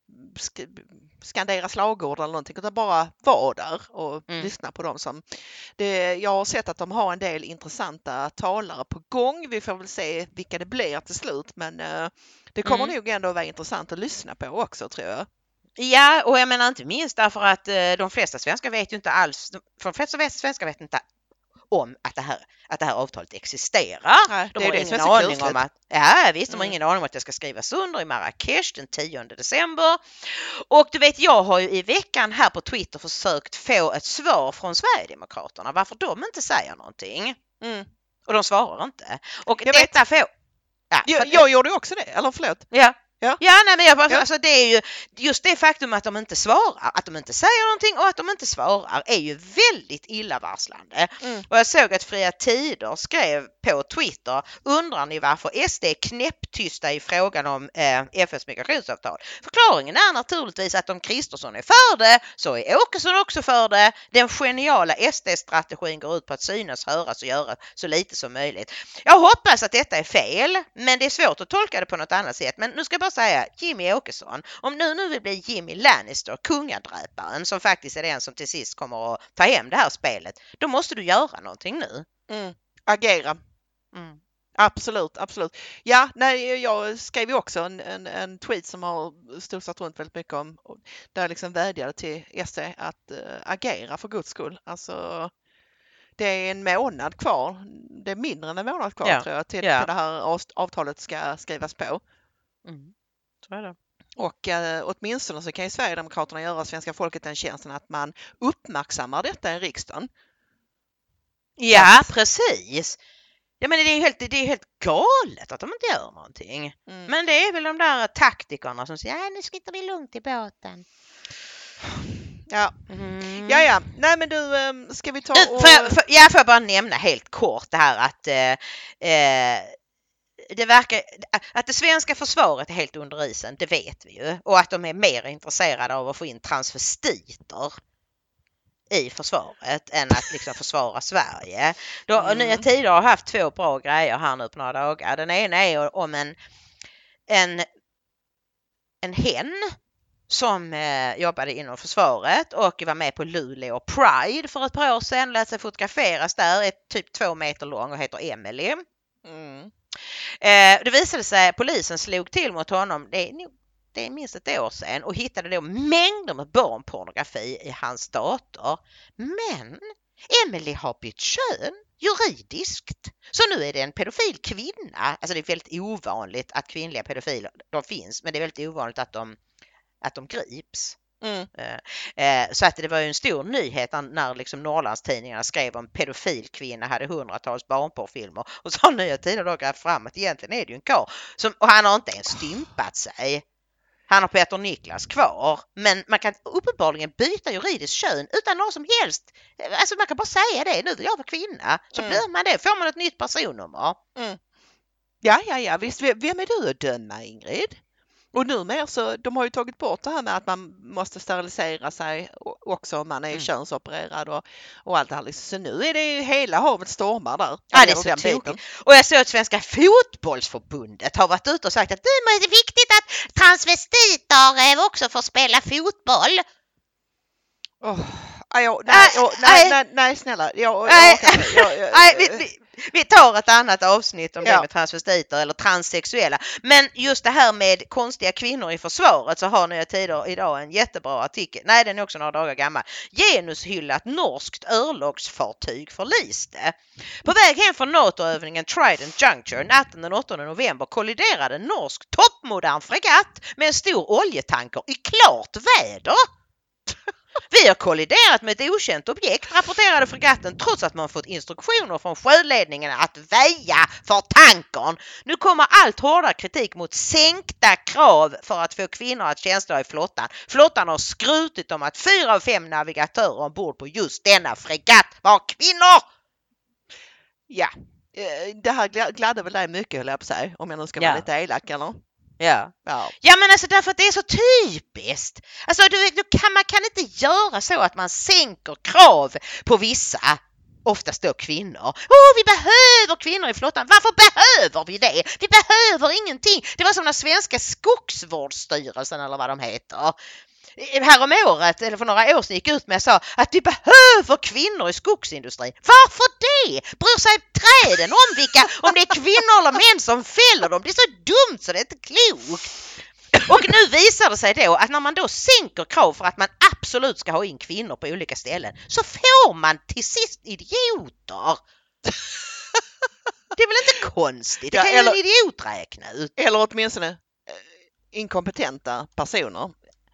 skandera slagord eller någonting, utan bara vara där och lyssna på dem som jag har sett att de har en del intressanta talare på gång. Vi får väl se vilka det blir till slut, men det kommer nog ändå vara intressant att lyssna på också, tror jag.
Ja, och jag menar inte minst därför att de flesta svenskar vet ju inte alls, för de flesta svenskar vet inte om att det här avtalet existerar.
Nej,
de har ingen aning om att de har ingen aning om att det ska skrivas under i Marrakesh den 10 december. Och du vet, jag har ju i veckan här på Twitter försökt få ett svar från Sverigedemokraterna varför de inte säger någonting. Och de svarar inte. Och detta får...
Jag gjorde också det, eller förlåt.
Alltså det är ju just det faktum att de inte svarar, att de inte säger någonting och att de inte svarar är ju väldigt illavarslande. Och jag såg att Fria Tider skrev på Twitter: undrar ni varför SD är knäpptysta i frågan om FNs migrationsavtal? Förklaringen är naturligtvis att om Kristersson är för det så är Åkesson också för det. Den geniala SD-strategin går ut på att synas, höras och göra så lite som möjligt. Jag hoppas att detta är fel, men det är svårt att tolka det på något annat sätt. Men nu ska jag bara säga, Jimmy Åkesson, om nu vill bli Jimmy Lannister, kungadräparen, som faktiskt är den som till sist kommer att ta hem det här spelet, då måste du göra någonting nu.
Agera. Absolut. Ja, jag skrev ju också en tweet som har studsat runt väldigt mycket om, där jag liksom vädjade till SD att agera för Guds skull. Alltså, det är en månad kvar, det är mindre än en månad kvar tror jag till det här avtalet ska skrivas på.
Så är det.
Och åtminstone så kan ju Sverigedemokraterna göra svenska folket den tjänsten att man uppmärksammar detta i riksdagen.
Ja, precis. Ja, men det är helt galet att de inte gör någonting. Men det är väl de där taktikerna som säger nu sitter vi lugnt i båten.
Ja. Nej, men du, ska vi ta och...
Får jag bara nämna helt kort det här att det verkar att det svenska försvaret är helt under isen, det vet vi ju. Och att de är mer intresserade av att få in transvestiter i försvaret än att liksom försvara Sverige. Nya Tider har haft 2 bra grejer här nu på några dagar. Den ena är om en hen som jobbade inom försvaret och var med på Luleå Pride för ett par år sedan, lät sig fotograferas där, är typ 2 meter lång och heter Emily. Det visade sig att polisen slog till mot honom, det är minst ett år sedan, och hittade då mängder med barnpornografi i hans dator. Men Emily har bytt kön juridiskt. Så nu är det en pedofil kvinna. Alltså det är väldigt ovanligt att kvinnliga pedofiler, de finns, men det är väldigt ovanligt att de grips. Så att det var ju en stor nyhet när liksom Norrlandstidningarna skrev om pedofil kvinna hade hundratals barnporrfilmer, och så har Nya Tider då grävt fram att egentligen är det ju en karl och han har inte ens stympat sig. Han och Peter Niklas kvar. Men man kan uppenbarligen byta juridiskt kön utan någon som helst. Alltså man kan bara säga det. Nu vill jag vara kvinna. Så blir man det. Får man ett nytt personnummer.
Ja, visst. Vem är du att döma, Ingrid? Och numera så, de har ju tagit bort det här med att man måste sterilisera sig också om man är könsopererad och allt det här. Liksom. Så nu är det ju hela havet stormar där.
Ja, det är så tokigt. Och jag såg att Svenska fotbollsförbundet har varit ute och sagt att det är viktigt att transvestiter också får spela fotboll.
Nej, snälla.
Vi tar ett annat avsnitt om det med transvestiter eller transsexuella. Men just det här med konstiga kvinnor i försvaret så har Nya Tider idag en jättebra artikel. Nej, den är också några dagar gammal. Genushyllat norskt örlogsfartyg förliste. På väg hem från NATO-övningen Trident Juncture natten den 8 november kolliderade en norsk toppmodern fregatt med en stor oljetanker i klart väder. Vi har kolliderat med ett okänt objekt, rapporterade fregatten trots att man fått instruktioner från sjöledningen att väja för tankern. Nu kommer allt hårdare kritik mot sänkta krav för att få kvinnor att tjänstgöra i flottan. Flottan har skrutit om att 4 av 5 navigatörer ombord på just denna fregatt var kvinnor.
Ja, det här gladde väl dig mycket, höll jag på att säga, om jag nu ska vara lite elak, eller?
Ja, men alltså därför att det är så typiskt. Alltså man kan inte göra så att man sänker krav på vissa, oftast då kvinnor. Vi behöver kvinnor i flottan. Varför behöver vi det? Vi behöver ingenting. Det var som den svenska skogsvårdsstyrelsen eller vad de heter. Härom året, eller för några år sedan, gick ut med och sa att vi behöver kvinnor i skogsindustrin. Varför det? Bryr sig träden om det är kvinnor eller män som fäller dem? Det är så dumt så det är inte klokt. Och nu visar det sig då att när man då sänker krav för att man absolut ska ha in kvinnor på olika ställen så får man till sist idioter. Det är väl inte konstigt? Det kan ju en idiot räkna ut.
Eller åtminstone inkompetenta personer.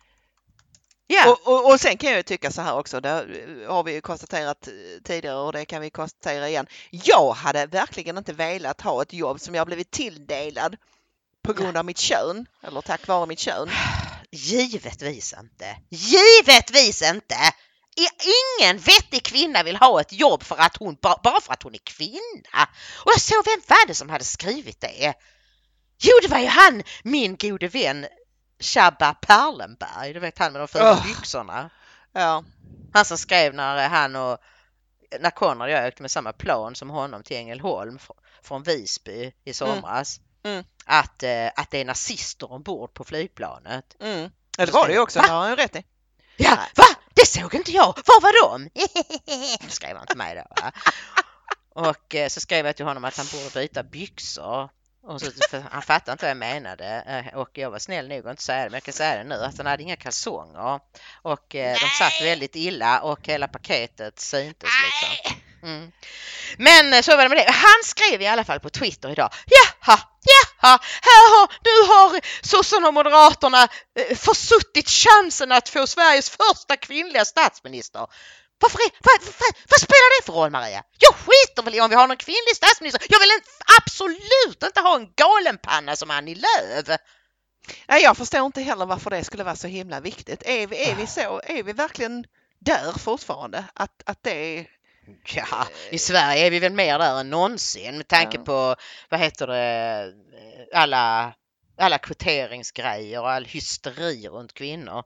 Ja.
Och sen kan jag ju tycka så här också, det har vi ju konstaterat tidigare och det kan vi konstatera igen. Jag hade verkligen inte velat ha ett jobb som jag blivit tilldelad på grund av mitt kön, eller tack vare mitt kön.
Givetvis inte. Givetvis inte. Ingen vettig kvinna vill ha ett jobb för att bara för att hon är kvinna. Och jag såg, vem var det som hade skrivit det? Jo, det var ju han, min gode vän Shabba Perlenberg, du vet han med de fina byxorna.
Ja.
Han som skrev när Conrad och jag åkte med samma plan som honom till Ängelholm från Visby i somras. Att det är nazister ombord på flygplanet.
Ja, det var det ju också, det har han rätt i.
Ja, va? Det såg inte jag. Var var de? Skrev han till mig då. Va? Och så skrev jag till honom att han borde byta byxor. Och så, han fattade inte vad jag menade och jag var snäll nog att inte säga det, men jag kan säga det nu att han hade inga kalsonger och de satt väldigt illa och hela paketet syntes liksom. Men så var det med det. Han skrev i alla fall på Twitter idag: Jaha, nu har sossarna och moderaterna försuttit chansen att få Sveriges första kvinnliga statsminister. Vad spelar det för roll, Maria? Jag skiter väl i om vi har någon kvinnlig statsminister. Jag vill absolut inte ha en galenpanna som Annie Lööf.
Nej, jag förstår inte heller varför det skulle vara så himla viktigt. Är vi verkligen där fortfarande? Att det är...
Ja, i Sverige är vi väl mer där än någonsin med tanke på, alla kvoteringsgrejer och all hysteri runt kvinnor.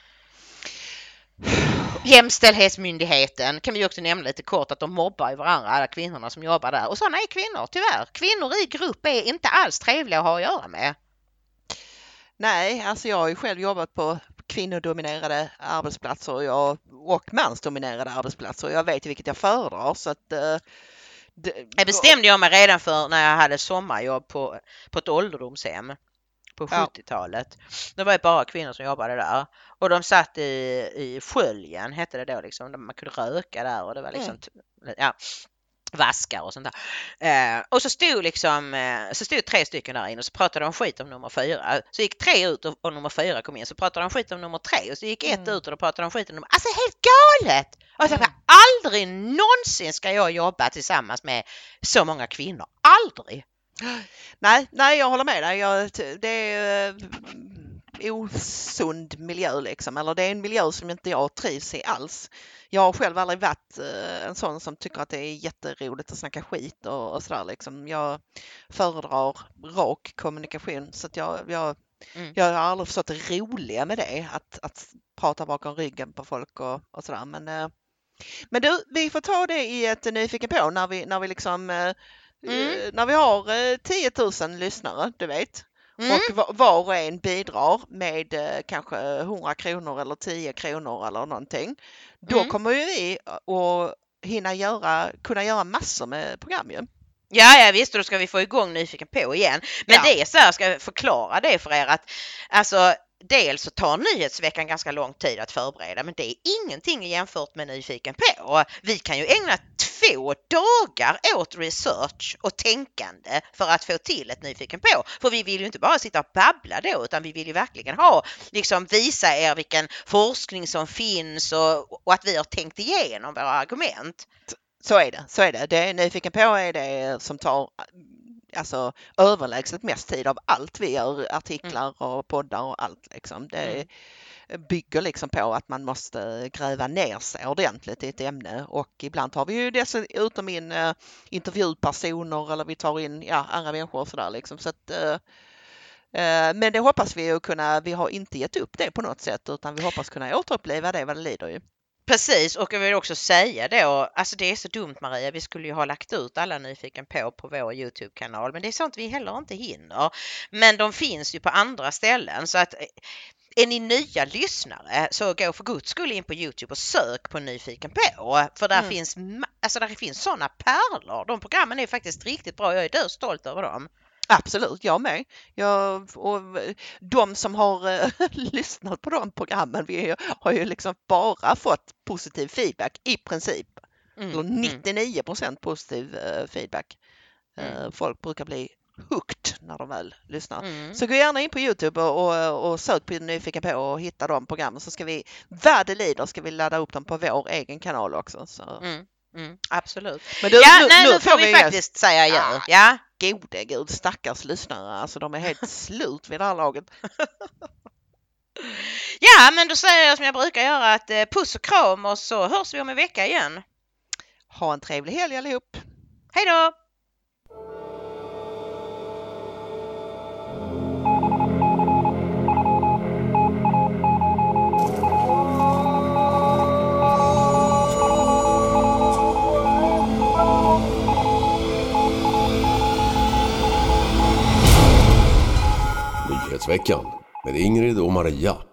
Jämställdhetsmyndigheten kan vi också nämna lite kort att de mobbar i varandra, alla kvinnorna som jobbar där. Och sådana är kvinnor, tyvärr. Kvinnor i grupp är inte alls trevliga att ha att göra med.
Nej, alltså jag har ju själv jobbat på kvinnodominerade arbetsplatser och mansdominerade arbetsplatser. Jag vet ju vilket jag föredrar. Så att,
jag bestämde jag mig redan för när jag hade sommarjobb på ett ålderdomshem på 70-talet. Det var ju bara kvinnor som jobbade där. Och de satt i sköljen, hette det då liksom. Man kunde röka där och det var liksom vaskar och sånt där. Och så stod 3 stycken där inne och så pratade de skit om nummer 4. Så gick 3 ut och nummer 4 kom in. Så pratade de skit om nummer 3 och så gick 1 ut och då pratade de skit om nummer... Alltså helt galet! Och jag tänkte, aldrig någonsin ska jag jobba tillsammans med så många kvinnor. Aldrig!
Nej, jag håller med dig. osund miljö liksom, eller det är en miljö som inte jag trivs i alls. Jag har själv aldrig varit en sån som tycker att det är jätteroligt att snacka skit och sådär liksom. Jag föredrar rak kommunikation, så att jag har aldrig förstått det roliga med det, att prata bakom ryggen på folk och sådär. Men du, vi får ta det i ett nyfiken på när vi liksom när vi har 10 000 lyssnare, du vet. Och var och en bidrar med kanske 100 kronor eller 10 kronor eller någonting. Då kommer ju vi att kunna göra massor med program ju.
Ja visst, och då ska vi få igång Nyfiken på igen. Men det är så här, ska jag förklara det för er, att alltså dels så tar nyhetsveckan ganska lång tid att förbereda, men det är ingenting jämfört med Nyfiken på. Vi kan ju ägna 2 dagar åt research och tänkande för att få till ett Nyfiken på. För vi vill ju inte bara sitta och babbla då, utan vi vill ju verkligen visa er vilken forskning som finns och att vi har tänkt igenom våra argument.
Så är det. Det är Nyfiken på är det som tar överlägset mest tid av allt vi gör, artiklar och poddar och allt liksom. Det bygger liksom på att man måste gräva ner sig ordentligt i ett ämne, och ibland tar vi ju dessutom in intervjupersoner, eller vi tar in andra människor och sådär liksom. Så att, men det hoppas vi ju vi har inte gett upp det på något sätt, utan vi hoppas kunna återuppleva det vad det lider ju.
Precis, och jag vill också säga då, alltså det är så dumt Maria, vi skulle ju ha lagt ut alla Nyfiken på vår YouTube-kanal, men det är sånt vi heller inte hinner. Men de finns ju på andra ställen, så att är ni nya lyssnare så gå för guds skull in på YouTube och sök på Nyfiken på, för där finns sådana pärlor. De programmen är faktiskt riktigt bra, jag är stolt över dem.
Absolut, jag med. Och de som har lyssnat på de programmen, vi har ju liksom bara fått positiv feedback i princip. Eller 99% positiv feedback. Folk brukar bli hooked när de väl lyssnar. Så gå gärna in på YouTube och sök på Nyfiken på och hitta de programmen, så ska vi, vad det lider, ska vi ladda upp dem på vår egen kanal också. Så.
Absolut.
Men
nu får vi faktiskt säga ja.
Gode gud, stackars lyssnare. Alltså de är helt slut vid det här laget.
Ja, men då säger jag som jag brukar göra, att puss och kram, och så hörs vi om en vecka igen.
Ha en trevlig helg allihop.
Hej då!
Nyhetsveckan med Ingrid och Maria.